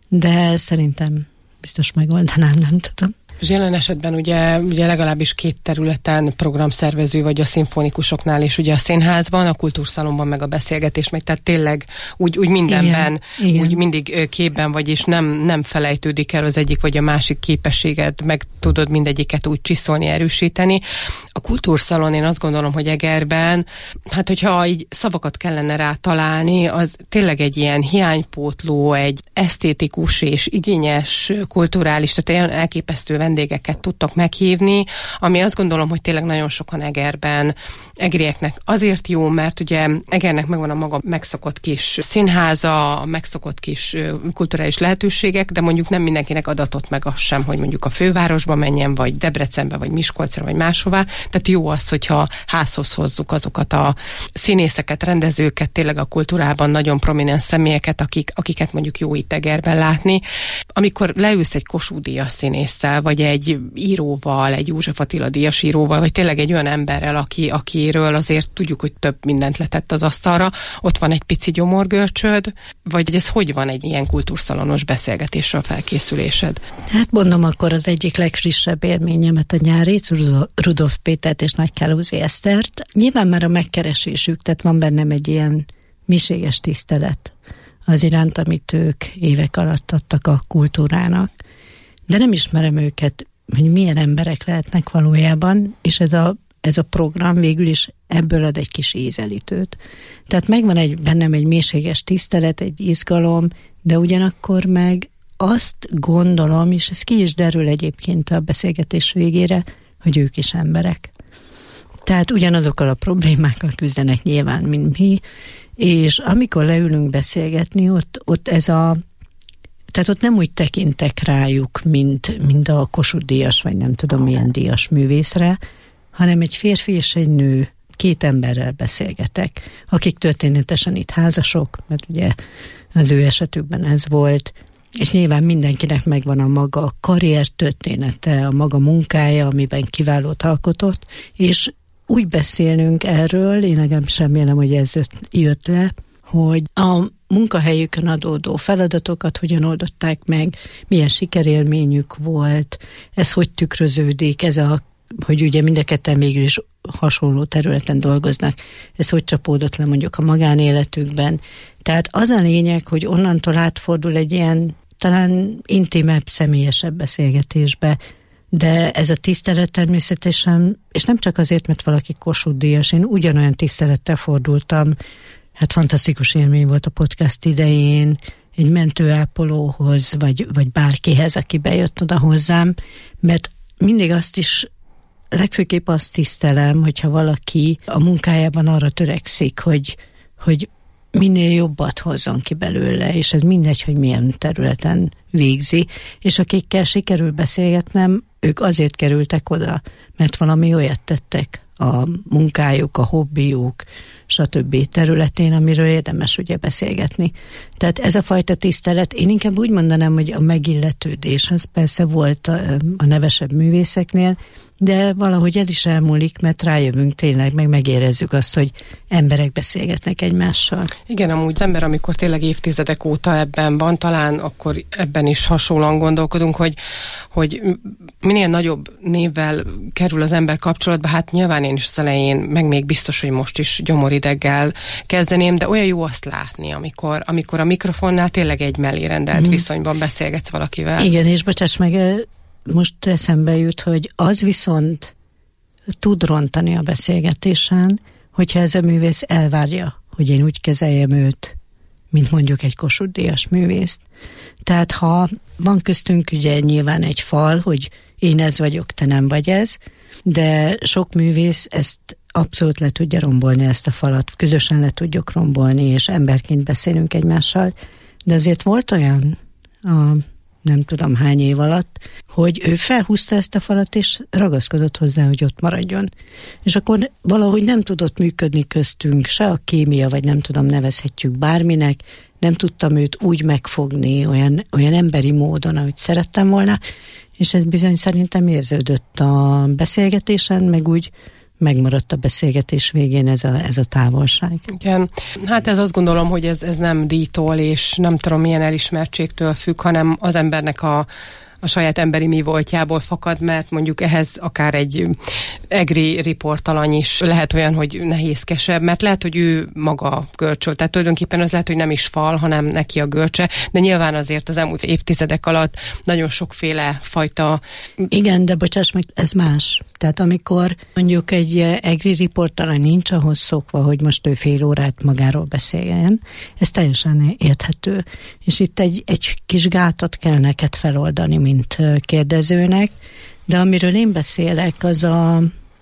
de szerintem biztos megoldanám, nem tudom. És jelen esetben ugye legalábbis 2 területen programszervező vagy a szimfonikusoknál, és ugye a színházban, a kultúrszalonban meg a beszélgetés megy, tehát tényleg úgy mindenben, igen. Úgy mindig képben vagy, és nem felejtődik el az egyik vagy a másik képességed, meg tudod mindegyiket úgy csiszolni, erősíteni. A kultúrszalon, én azt gondolom, hogy Egerben, hát hogyha így szavakat kellene rá találni, az tényleg egy ilyen hiánypótló, egy esztétikus és igényes kulturális, tehát olyan elképesztő vendégeket tudtok meghívni, ami azt gondolom, hogy tényleg nagyon sokan Egerben, egerieknek azért jó, mert ugye Egernek megvan a maga megszokott kis színháza, megszokott kis kulturális lehetőségek, de mondjuk nem mindenkinek adatott meg az sem, hogy mondjuk a fővárosba menjen, vagy Debrecenbe, vagy Miskolcra, vagy máshová. Tehát jó az, hogyha házhoz hozzuk azokat a színészeket, rendezőket, tényleg a kultúrában nagyon prominens személyeket, akiket mondjuk jó itt Egerben látni. Amikor leülsz egy Kossuth Díjas színésszel, vagy egy íróval, egy József Attila Díjas íróval, vagy tényleg egy olyan emberrel, akiről azért tudjuk, hogy több mindent letett az asztalra, ott van egy pici gyomorgörcsöd, vagy ez hogy van egy ilyen kultúrszalonos beszélgetésről felkészülésed? Hát mondom akkor az egyik legfrissebb élményemet a nyárit, Rudolf Pétert és Nagykálózi Esztert. Nyilván már a megkeresésük, tehát van bennem egy ilyen mélységes tisztelet az iránt, amit ők évek alatt adtak a kultúrának. De nem ismerem őket, hogy milyen emberek lehetnek valójában, és ez a program végül is ebből ad egy kis ízelítőt. Tehát megvan bennem egy mélységes tisztelet, egy izgalom, de ugyanakkor meg azt gondolom, és ez ki is derül egyébként a beszélgetés végére, hogy ők is emberek. Tehát ugyanazokkal a problémákkal küzdenek nyilván, mint mi, és amikor leülünk beszélgetni, ott ez tehát ott nem úgy tekintek rájuk, mint a Kossuth Díjas, vagy nem tudom milyen díjas művészre, hanem egy férfi és egy nő, 2 emberrel beszélgetek, akik történetesen itt házasok, mert ugye az ő esetükben ez volt, és nyilván mindenkinek megvan a maga karriertörténete, a maga munkája, amiben kiválót alkotott, és úgy beszélnünk erről, én legalábbis remélem, hogy ez jött le, hogy a munkahelyükön adódó feladatokat hogyan oldották meg, milyen sikerélményük volt, ez hogy tükröződik, hogy ugye mind a ketten végül is hasonló területen dolgoznak, ez hogy csapódott le mondjuk a magánéletükben. Tehát az a lényeg, hogy onnantól átfordul egy ilyen talán intimebb, személyesebb beszélgetésbe, de ez a tisztelet természetesen, és nem csak azért, mert valaki Kossuth Díjas, én ugyanolyan tisztelettel fordultam, hát fantasztikus élmény volt a podcast idején, egy mentőápolóhoz, vagy bárkihez, aki bejött oda hozzám, mert mindig azt is, legfőképp azt tisztelem, hogyha valaki a munkájában arra törekszik, hogy minél jobbat hozzon ki belőle, és ez mindegy, hogy milyen területen végzi, és akikkel sikerül beszélgetnem, ők azért kerültek oda, mert valami olyat tettek a munkájuk, a hobbiuk, stb. Területén, amiről érdemes ugye beszélgetni. Tehát ez a fajta tisztelet, én inkább úgy mondanám, hogy a megilletődés, az persze volt a nevesebb művészeknél, de valahogy ez is elmúlik, mert rájövünk tényleg, megérezzük azt, hogy emberek beszélgetnek egymással. Igen, amúgy az ember, amikor tényleg évtizedek óta ebben van, talán akkor ebben is hasonlóan gondolkodunk, hogy minél nagyobb névvel kerül az ember kapcsolatba, hát nyilván én is az elején, meg még biztos, hogy most is gyomorideggel kezdeném, de olyan jó azt látni, amikor a mikrofonnál tényleg egy mellé rendelt viszonyban beszélgetsz valakivel. Igen, és bocsáss meg, most eszembe jut, hogy az viszont tud rontani a beszélgetésen, hogyha ez a művész elvárja, hogy én úgy kezeljem őt, mint mondjuk egy Kossuth Díjas művészt. Tehát ha van köztünk ugye nyilván egy fal, hogy én ez vagyok, te nem vagy ez, de sok művész ezt abszolút le tudja rombolni, ezt a falat, közösen le tudjuk rombolni, és emberként beszélünk egymással, de azért volt olyan nem tudom hány év alatt, hogy ő felhúzta ezt a falat, és ragaszkodott hozzá, hogy ott maradjon. És akkor valahogy nem tudott működni köztünk, se a kémia, vagy nem tudom, nevezhetjük bárminek, nem tudtam őt úgy megfogni, olyan emberi módon, ahogy szerettem volna, És ez bizony szerintem érződött a beszélgetésen, meg úgy megmaradt a beszélgetés végén ez a távolság. Igen. Hát ez azt gondolom, hogy ez nem díjtól, és nem tudom milyen elismertségtől függ, hanem az embernek a saját emberi mi voltjából fakad, mert mondjuk ehhez akár egy EGRI riportalany is lehet olyan, hogy nehézkesebb, mert lehet, hogy ő maga görcsöl. Tehát tulajdonképpen az lehet, hogy nem is fal, hanem neki a görcse, de nyilván azért az elmúlt évtizedek alatt nagyon sokféle fajta... Igen, de bocsáss meg, ez más. Tehát amikor mondjuk egy EGRI riportalany nincs ahhoz szokva, hogy most ő fél órát magáról beszéljen, ez teljesen érthető. És itt egy kis gátat kell neked feloldani, mint kérdezőnek, de amiről én beszélek, az a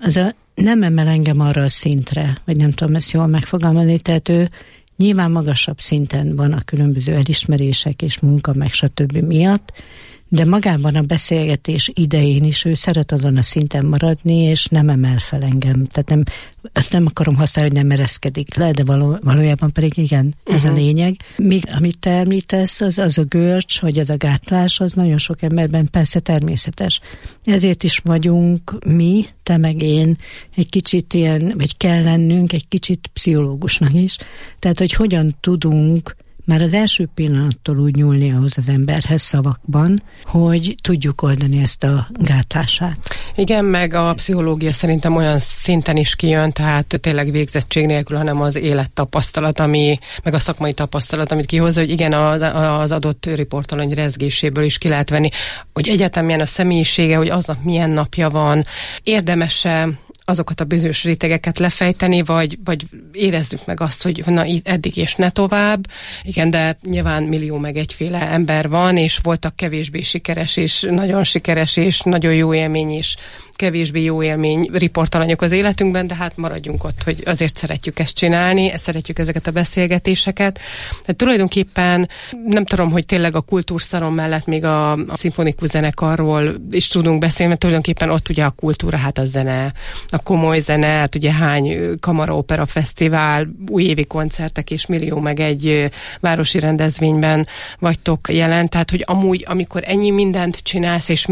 nem emel engem arra a szintre, vagy nem tudom ezt jól megfogalmazni, tehát ő nyilván magasabb szinten van a különböző elismerések és munka, meg stb. Miatt, de magában a beszélgetés idején is ő szeret azon a szinten maradni, és nem emel fel engem. Tehát azt nem akarom használni, hogy nem ereszkedik le, de valójában pedig igen, ez a lényeg. Míg amit te említesz, az a görcs, vagy az a gátlás, az nagyon sok emberben persze természetes. Ezért is vagyunk mi, te meg én, egy kicsit ilyen, vagy kell lennünk egy kicsit pszichológusnak is. Tehát, hogy hogyan tudunk már az első pillanattól úgy nyúlni ahhoz az emberhez szavakban, hogy tudjuk oldani ezt a gátlását. Igen, meg a pszichológia szerintem olyan szinten is kijön, tehát tényleg végzettség nélkül, hanem az élettapasztalat, meg a szakmai tapasztalat, amit kihozza, hogy igen, az adott riportalany rezgéséből is ki lehet venni, hogy egyetem milyen a személyisége, hogy aznap milyen napja van, érdemes-e azokat a bizonyos rétegeket lefejteni, vagy érezzük meg azt, hogy na eddig és ne tovább. Igen, de nyilván millió meg egyféle ember van, és voltak kevésbé sikeres, és nagyon sikeres, és nagyon jó élmény is, kevésbé jó élmény riportalanyok az életünkben, de hát maradjunk ott, hogy azért szeretjük ezt csinálni, szeretjük ezeket a beszélgetéseket. Tehát tulajdonképpen nem tudom, hogy tényleg a kultúrszaron mellett még a szimfonikus zenekarról is tudunk beszélni, mert tulajdonképpen ott ugye a kultúra, hát a zene, a komoly zene, hát ugye hány kamaraopera fesztivál, újévi koncertek és millió meg egy városi rendezvényben vagytok jelen, tehát hogy amúgy, amikor ennyi mindent csinálsz, és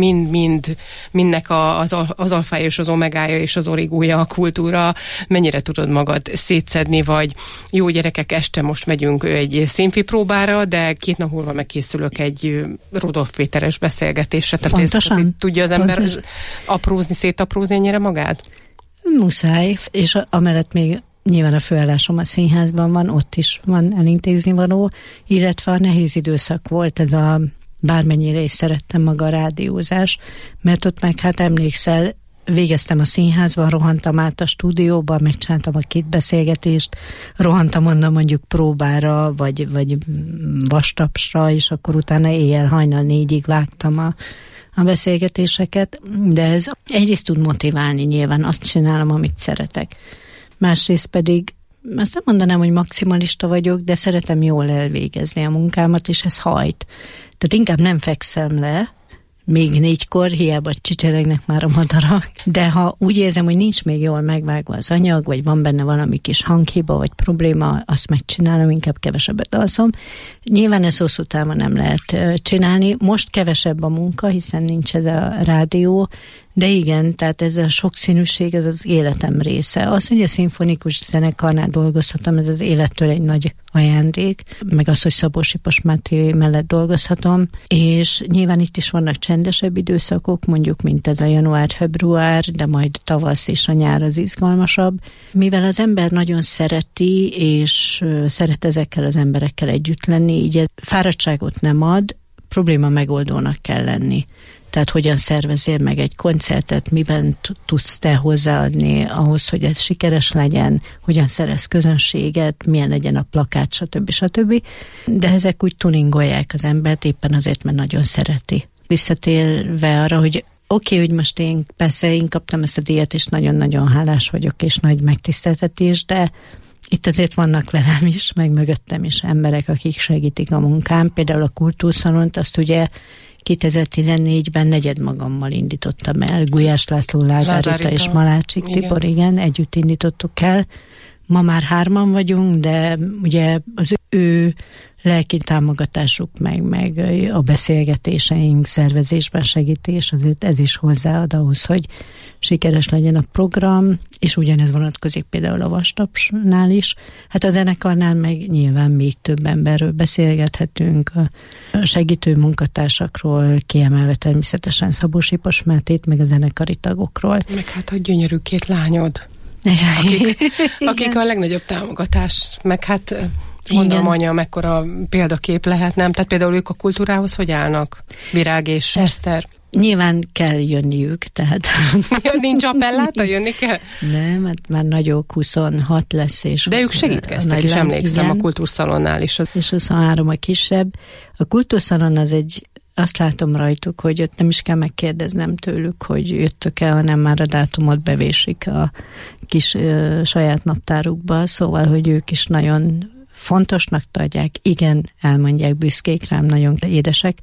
mindnek az alfája és az omegája és az origója a kultúra, mennyire tudod magad szétszedni, vagy jó gyerekek, este most megyünk egy színfi próbára, de 2 nap múlva megkészülök egy Rudolf Péteres beszélgetésre. Pontosan. Tudja az ember szétaprózni ennyire magát? Muszáj, és amellett még nyilván a főállásom a színházban van, ott is van elintézni való, illetve a nehéz időszak volt ez a bármennyire is szerettem maga a rádiózás, mert ott meg hát emlékszel, végeztem a színházban, rohantam át a stúdióba, megcsináltam a 2 beszélgetést, rohantam onnan mondjuk próbára, vagy vastapsra, és akkor utána éjjel hajnal 4-ig vágtam a beszélgetéseket, de ez egyrészt tud motiválni, nyilván azt csinálom, amit szeretek. Másrészt pedig azt nem mondanám, hogy maximalista vagyok, de szeretem jól elvégezni a munkámat, és ez hajt. Tehát inkább nem fekszem le, még 4-kor, hiába csicseregnek már a madarak, de ha úgy érzem, hogy nincs még jól megvágva az anyag, vagy van benne valami kis hanghiba, vagy probléma, azt megcsinálom, inkább kevesebbet alszom. Nyilván ezt hosszú távon nem lehet csinálni. Most kevesebb a munka, hiszen nincs ez a rádió, de igen, tehát ez a sokszínűség, ez az életem része. Az, hogy a szimfonikus zenekarnál dolgozhatom, ez az élettől egy nagy ajándék, meg az, hogy Szabó Sipos Máté mellett dolgozhatom, és nyilván itt is vannak csendesebb időszakok, mondjuk, mint ez a január-február, de majd tavasz és a nyár az izgalmasabb. Mivel az ember nagyon szereti, és szeret ezekkel az emberekkel együtt lenni, így fáradtságot nem ad, probléma megoldónak kell lenni. Tehát hogyan szervezél meg egy koncertet, miben tudsz te hozzáadni ahhoz, hogy ez sikeres legyen, hogyan szerez közönséget, milyen legyen a plakát, stb. De ezek úgy tuningolják az embert éppen azért, mert nagyon szereti. Visszatérve arra, hogy oké, hogy most én kaptam ezt a díjat, és nagyon-nagyon hálás vagyok, és nagy megtiszteltetés, de itt azért vannak velem is, meg mögöttem is emberek, akik segítik a munkám. Például a Kultúrszalont, azt ugye 2014-ben negyedmagammal indítottam el, Gulyás László, Lázár Rita és Malácsik Tibor, igen, együtt indítottuk el. Ma már 3 vagyunk, de ugye az ő lelki támogatásuk meg a beszélgetéseink, szervezésben segítés, azért ez is hozzáad ahhoz, hogy sikeres legyen a program, és ugyanez vonatkozik például a Vastapsnál is. Hát a zenekarnál meg nyilván még több emberről beszélgethetünk, a segítő munkatársakról, kiemelve természetesen Szabó Sipos Mátét, meg a zenekari tagokról. Meg hát a gyönyörű 2 lányod, akik a legnagyobb támogatás, meg hát gondolom anya, mekkora példakép lehet, nem? Tehát például ők a kultúrához hogy állnak? Virág és Eszter. Nyilván kell jönniük, tehát... Nincs appelláta, jönni kell? Nem, hát már nagyok, 26 lesz, és... De ők segítkeztek is, emlékszem, igen, a kultúrszalonnál is. És 23 a kisebb. A kultúrszalon az azt látom rajtuk, hogy ott nem is kell megkérdeznem tőlük, hogy jöttök-e, hanem már a dátumot bevésik a kis saját naptárukba, szóval, hogy ők is nagyon fontosnak tartják, igen, elmondják, büszkék rám, nagyon édesek,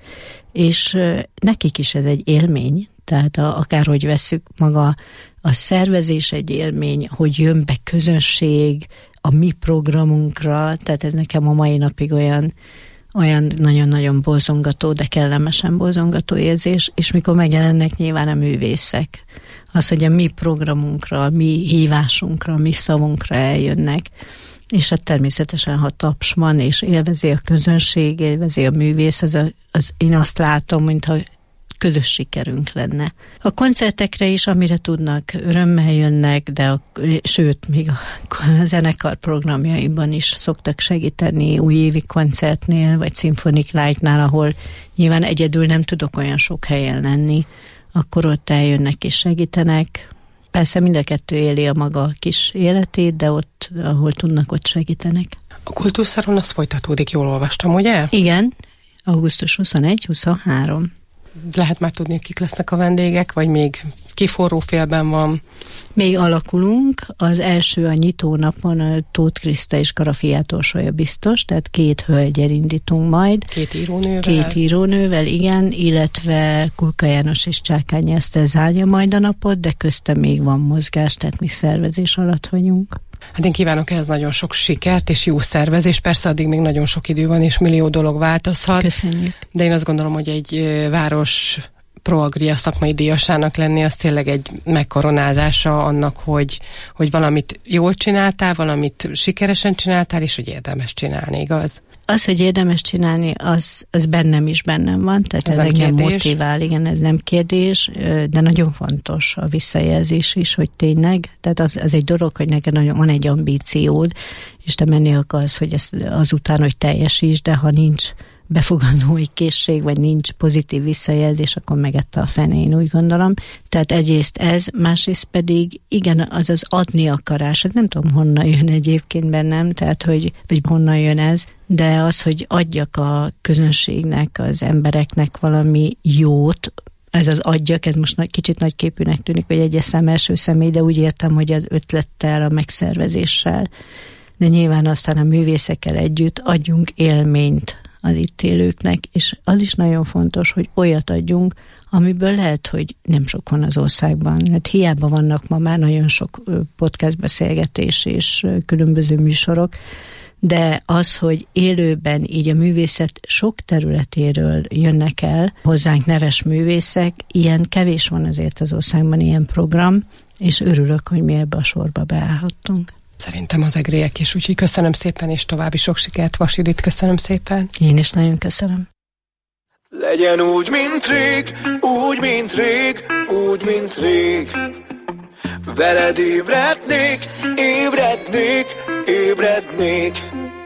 és nekik is ez egy élmény, tehát akárhogy vesszük, maga a szervezés egy élmény, hogy jön be közönség a mi programunkra, tehát ez nekem a mai napig olyan nagyon-nagyon borzongató, de kellemesen borzongató érzés, és mikor megjelennek nyilván a művészek, az, hogy a mi programunkra, a mi hívásunkra, a mi szavunkra eljönnek, és hát természetesen, ha taps van, és élvezi a közönség, élvezi a művész, én azt látom, mintha közös sikerünk lenne. A koncertekre is, amire tudnak, örömmel jönnek, de sőt, még a zenekar programjaiban is szoktak segíteni, újévi koncertnél, vagy Symphonic Light-nál, ahol nyilván egyedül nem tudok olyan sok helyen lenni, akkor ott eljönnek és segítenek. Persze mind a 2 éli a maga kis életét, de ott, ahol tudnak, ott segítenek. A kultúrszalon az folytatódik, jól olvastam, ugye? Igen, augusztus 21-23. Lehet már tudni, kik lesznek a vendégek, vagy még kiforró félben van? Még alakulunk. Az első a nyitónapon a Tóth Kriszta és Karafiát Orsolya biztos, tehát 2 hölgyel indítunk majd. 2 írónővel? 2 írónővel, igen, illetve Kulka János és Csákányi Eszter zárja majd a napot, de köztem még van mozgás, tehát még szervezés alatt vagyunk. Hát én kívánok ehhez nagyon sok sikert és jó szervezés, persze addig még nagyon sok idő van, és millió dolog változhat. Köszönjük. De én azt gondolom, hogy egy város Proagria szakmai díjasának lenni, az tényleg egy megkoronázása annak, hogy valamit jól csináltál, valamit sikeresen csináltál, és hogy érdemes csinálni, igaz? Az, hogy érdemes csinálni, az bennem van, tehát ez engem motivál, igen, ez nem kérdés, de nagyon fontos a visszajelzés is, hogy tényleg, tehát az egy dolog, hogy neked van egy ambíciód, és te menni akarsz, hogy ez azután, hogy teljesíts, de ha nincs befogadói készség, vagy nincs pozitív visszajelzés, akkor megette a fene, én úgy gondolom. Tehát egyrészt ez, másrészt pedig igen, az adni akarás, hát nem tudom, honnan jön egyébként bennem, tehát hogy honnan jön ez, de az, hogy adjak a közönségnek, az embereknek valami jót, ez az adjak, ez most kicsit nagyképűnek tűnik, hogy egy eszem első személy, de úgy értem, hogy az ötlettel, a megszervezéssel, de nyilván aztán a művészekkel együtt adjunk élményt az itt élőknek, és az is nagyon fontos, hogy olyat adjunk, amiből lehet, hogy nem sok van az országban. Hát hiába vannak ma már nagyon sok podcast beszélgetés és különböző műsorok, de az, hogy élőben így a művészet sok területéről jönnek el hozzánk neves művészek, ilyen kevés van azért az országban ilyen program, és örülök, hogy mi ebbe a sorba beállhattunk. Szerintem az egriek is, úgyhogy köszönöm szépen, és további sok sikert. Vas Judit, köszönöm szépen. Én is nagyon köszönöm. Legyen úgy, mint rég, úgy, mint rég, úgy, mint rég. Veled ébrednék, ébrednék, ébrednék.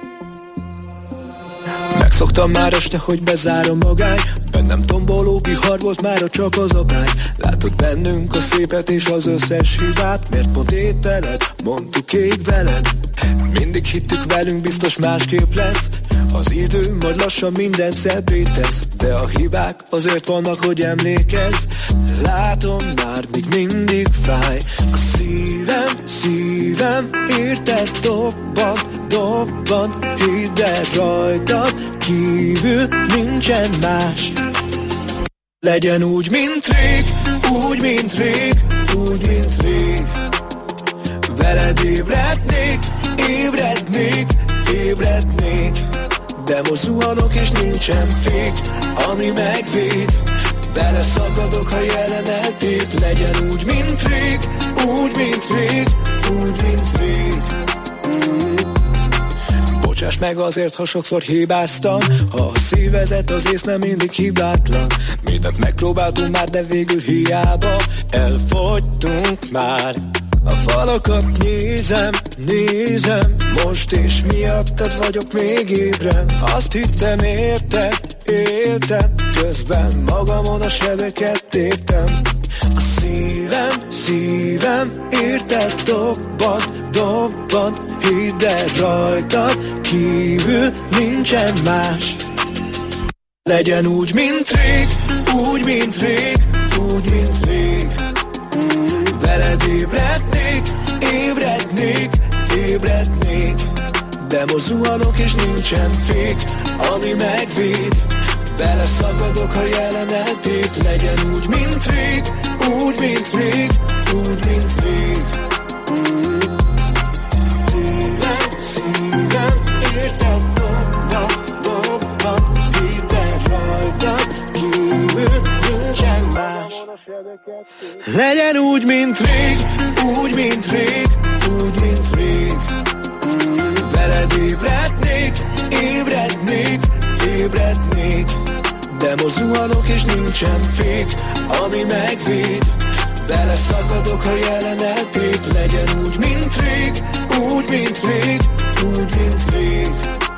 Megszoktam már este, hogy bezárom magány. Bennem tomboló vihar volt mára csak az a bány. Látod bennünk a szépet és az összes hibát. Miért pont épp veled, mondtuk ég veled. Mindig hittük velünk, biztos másképp lesz. Az idő majd lassan minden szebbé tesz. De a hibák azért vannak, hogy emlékezz. Látom már, még mindig fáj. A szívem, érted dobban. Hidd el, rajtad kívül nincsen más. Legyen úgy, mint rég, úgy, mint rég, úgy, mint rég. Veled ébrednék, ébrednék, ébrednék. De most zuhanok és nincsen fék, ami megvéd. Beleszakadok, ha jelen eltép. Legyen úgy, mint rég, úgy, mint rég, úgy, mint rég. Bocsáss meg azért, ha sokszor hibáztam. Ha a szív vezet, az ész nem mindig hibátlan. Mindent megpróbáltunk már, de végül hiába. Elfogytunk már. A falakat nézem, nézem, most és miattad vagyok még ébren. Azt hittem érted, éltem, közben magamon a sebeket téptem. A szívem, szívem, érted, dobbant, dobbant. Hidd el, rajtad kívül nincsen más. Legyen úgy, mint rég, úgy, mint rég, úgy, mint rég. Veled ébrednék, ébrednék, ébrednék. De most zuhanok és nincsen fék, ami megvéd. Beleszakadok, ha jelen eltép. Legyen úgy, mint rég, úgy, mint rég, úgy, mint rég. Szívem, szívem, érted, dobban, dobban. Hidd el, rajtad kívül nincsen más. Legyen úgy, mint rég, úgy, mint rég, úgy, mint rég. Veled ébrednék, ébrednék, ébrednék. De most zuhanok és nincsen fék, ami megvéd. Beleszakadok, ha jelen eltép. Legyen úgy, mint rég, úgy, mint rég, úgy, mint rég.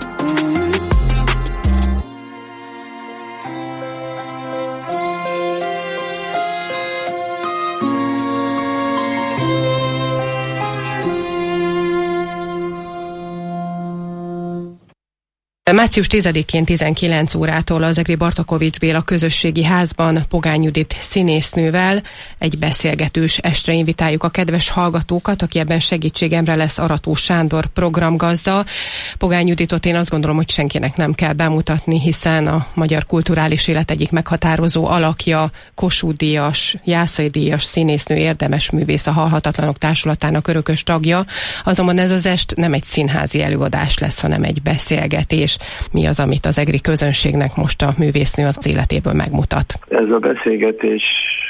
Március 10-én 19 órától az Egri Bartakovics Béla közösségi házban Pogány Judit színésznővel egy beszélgetős estre invitáljuk a kedves hallgatókat, aki ebben segítségemre lesz Arató Sándor programgazda. Pogány Juditot én azt gondolom, hogy senkinek nem kell bemutatni, hiszen a magyar kulturális élet egyik meghatározó alakja, Kossuth-díjas, Jászai-díjas színésznő, érdemes művész, a Halhatatlanok Társulatának örökös tagja. Azonban ez az est nem egy színházi előadás lesz, hanem egy beszélgetés. Mi az, amit az egri közönségnek most a művésznő az életéből megmutat? Ez a beszélgetés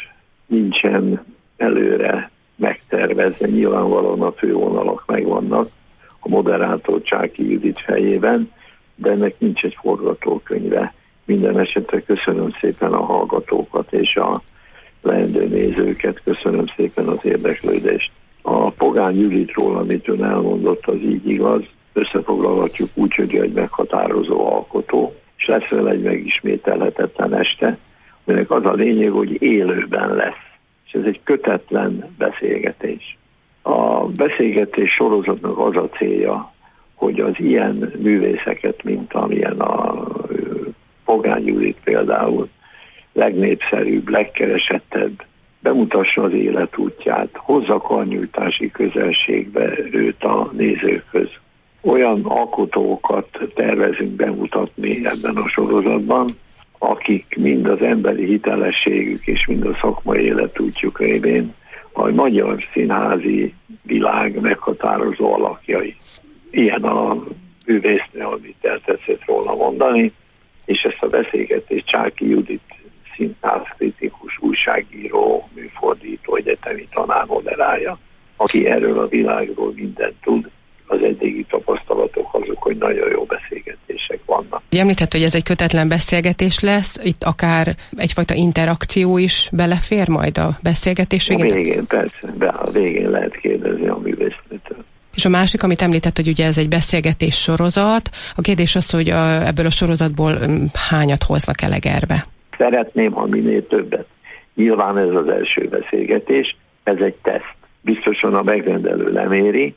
nincsen előre megtervezve. Nyilvánvalóan a fővonalak megvannak a moderátor Csáky Judit fejében, de ennek nincs egy forgatókönyve. Minden esetre köszönöm szépen a hallgatókat és a leendő nézőket, köszönöm szépen az érdeklődést. A Pogány Juditról, amit ön elmondott, az így igaz. Összefoglalhatjuk úgy, hogy egy meghatározó alkotó, és lesz vele egy megismételhetetlen este, aminek az a lényeg, hogy élőben lesz. És ez egy kötetlen beszélgetés. A beszélgetés sorozatnak az a célja, hogy az ilyen művészeket, mint amilyen a Pogány Judit például, legnépszerűbb, legkeresettebb, bemutassa az életútját, hozza karnyújtási közelségbe őt a nézőkhöz. Olyan alkotókat tervezünk bemutatni ebben a sorozatban, akik mind az emberi hitelességük és mind a szakmai életútjuk révén a magyar színházi világ meghatározó alakjai. Ilyen a művésznő, amit eltetszett róla mondani, és ezt a beszélgetést Csáky Judit színházkritikus, újságíró, műfordító, egyetemi tanár moderálja, aki erről a világról mindent tud. Az eddigi tapasztalatok azok, hogy nagyon jó beszélgetések vannak. Említett, hogy ez egy kötetlen beszélgetés lesz, itt akár egyfajta interakció is belefér majd a beszélgetés végén? A végén, persze, a végén lehet kérdezni a művésznőtől. És a másik, amit említett, hogy ugye ez egy beszélgetés sorozat, a kérdés az, hogy ebből a sorozatból hányat hoznak el Egerbe? Szeretném, ha minél többet. Nyilván ez az első beszélgetés, ez egy teszt. Biztosan a megrendelő leméri,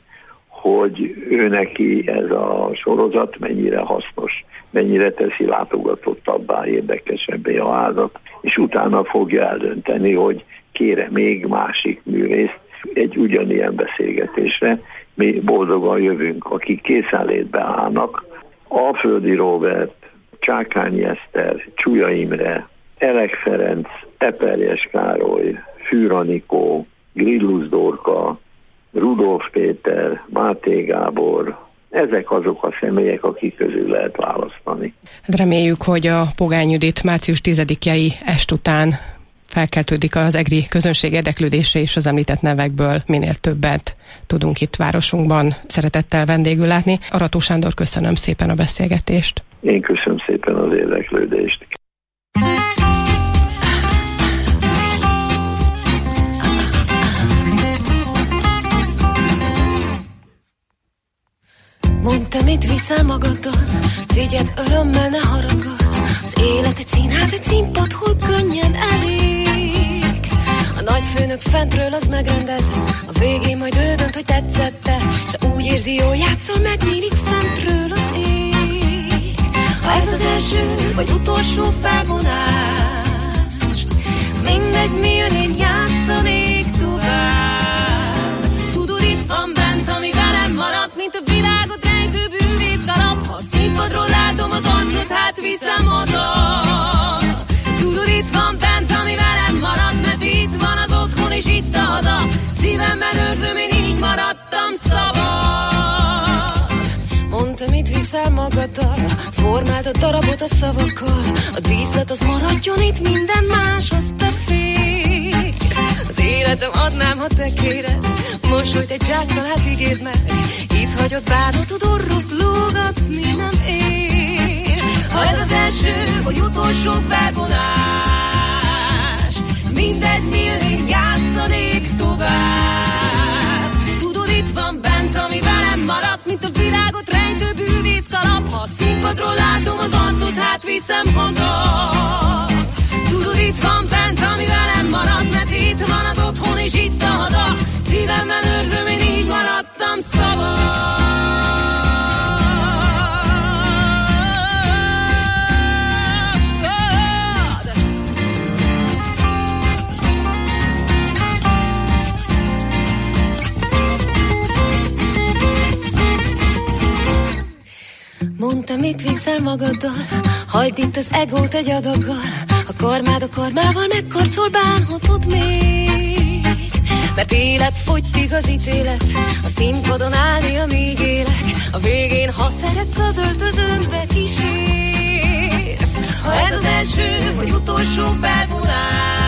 hogy ő neki ez a sorozat mennyire hasznos, mennyire teszi látogatottabbá, érdekesebbé a házat, és utána fogja eldönteni, hogy kére még másik művészt egy ugyanilyen beszélgetésre. Mi boldogan jövünk, akik készenlétbe állnak. Alföldi Róbert, Csákányi Eszter, Csúlya Imre, Elek Ferenc, Eperjes Károly, Fűr Anikó, Grillus Dorka, Rudolf Péter, Máté Gábor, ezek azok a személyek, akik közül lehet választani. Reméljük, hogy a Pogány Judit március 10-i est után felkeltődik az egri közönség érdeklődése, és az említett nevekből minél többet tudunk itt városunkban szeretettel vendégül látni. Arató Sándor, köszönöm szépen a beszélgetést. Én köszönöm szépen az érdeklődést. Mondd, te mit viszel magaddal, vigyed örömmel, ne haragudj. Az élet egy színház, egy színpad, hol könnyen elégsz. A nagyfőnök fentről az megrendez, a végén majd ő dönt, hogy tetszette, s úgy érzi, jól játszol, megnyílik fentről az ég. Ha ez az első vagy utolsó felvonás, mindegy, mi jön, én játszanék tovább. Tudod, itt van bent, ami velem maradt, mint a világot rejtő bűvészgalap. Ha a színpadról látom az arcot, hát viszem haza. Tudod, itt van bent, ami velem maradt, mert itt van az otthon és itt a haza. Szívemben őrzöm, én így maradtam szabad. Mondd, mit viszel magaddal, formáld a darabot a szavakkal. A díszlet az maradjon itt, minden más az befér. Az életem adnám, ha te kéred, mosolyt egy zsákkal, hát ígérd meg. Itt hagyod bánatod, orrot lógatni nem ér. Ha ez az első vagy utolsó felvonás, mindegy, mi jön, én játszanék tovább. Tudod, itt van bent, ami velem maradt, mint a világot rejtő bűvészkalap. Ha a színpadról látom az arcot, hát viszem haza. Tudod, itt van bent, ami velem maradt, mert itt van az otthon és itt a haza. Szívemben őrzöm, én így maradtam szabad. Mondd, te mit viszel magaddal, hagyd itt az egót egy adaggal. A karmád a karmával megkarcol, bánhatod még. Mert élet fogytig az ítélet, a színpadon állni, amíg élek. A végén, ha szeretsz, az öltözőnkbe kísérsz. Ha ez az első vagy utolsó felvonás,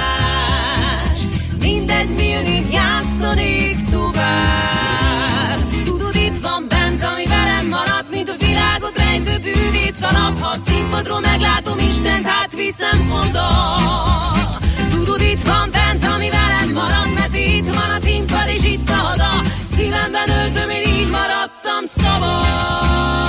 mindegy, mi jön, én játszanék tovább. Tudod, itt van bent, ami velem maradt, mint a világot rejtő bűvészkalap. Ha a színpadról meglátom Istent, hát viszem haza. Tudod, itt van bent, ami velem maradt, mert itt van a színpad és itt a haza. Szívemben őrzöm, én így maradtam szabad.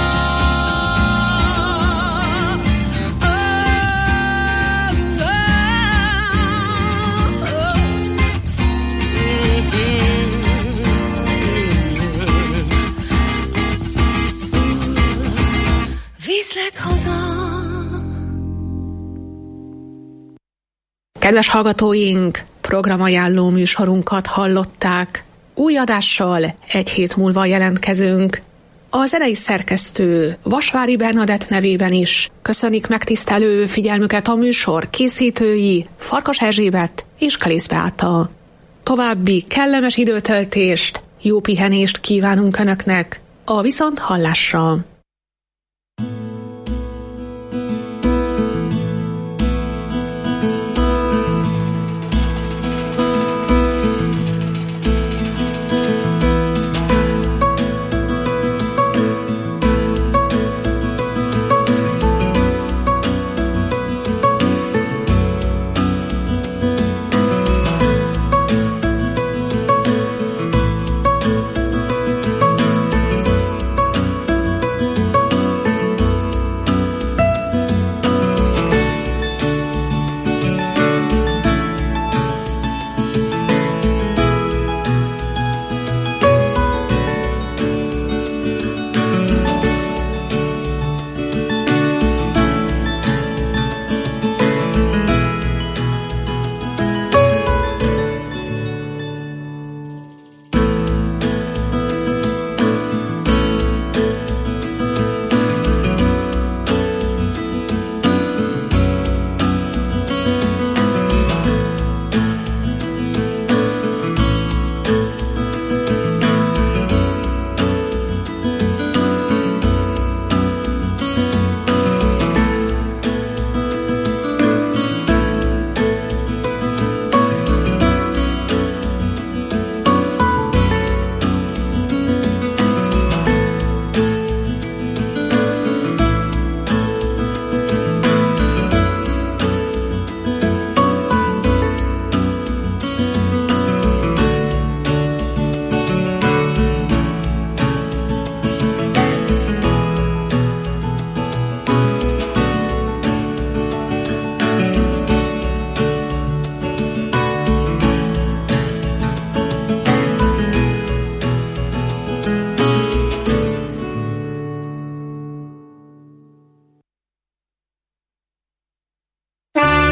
Viszlek haza. Kedves hallgatóink, programajánló műsorunkat hallották. Új adással egy hét múlva jelentkezünk. A zenei szerkesztő Vasvári Bernadett nevében is köszönik megtisztelő figyelmüket a műsor készítői Farkas Erzsébet és Kalész Beáta. További kellemes időtöltést, jó pihenést kívánunk Önöknek a viszonthallásra.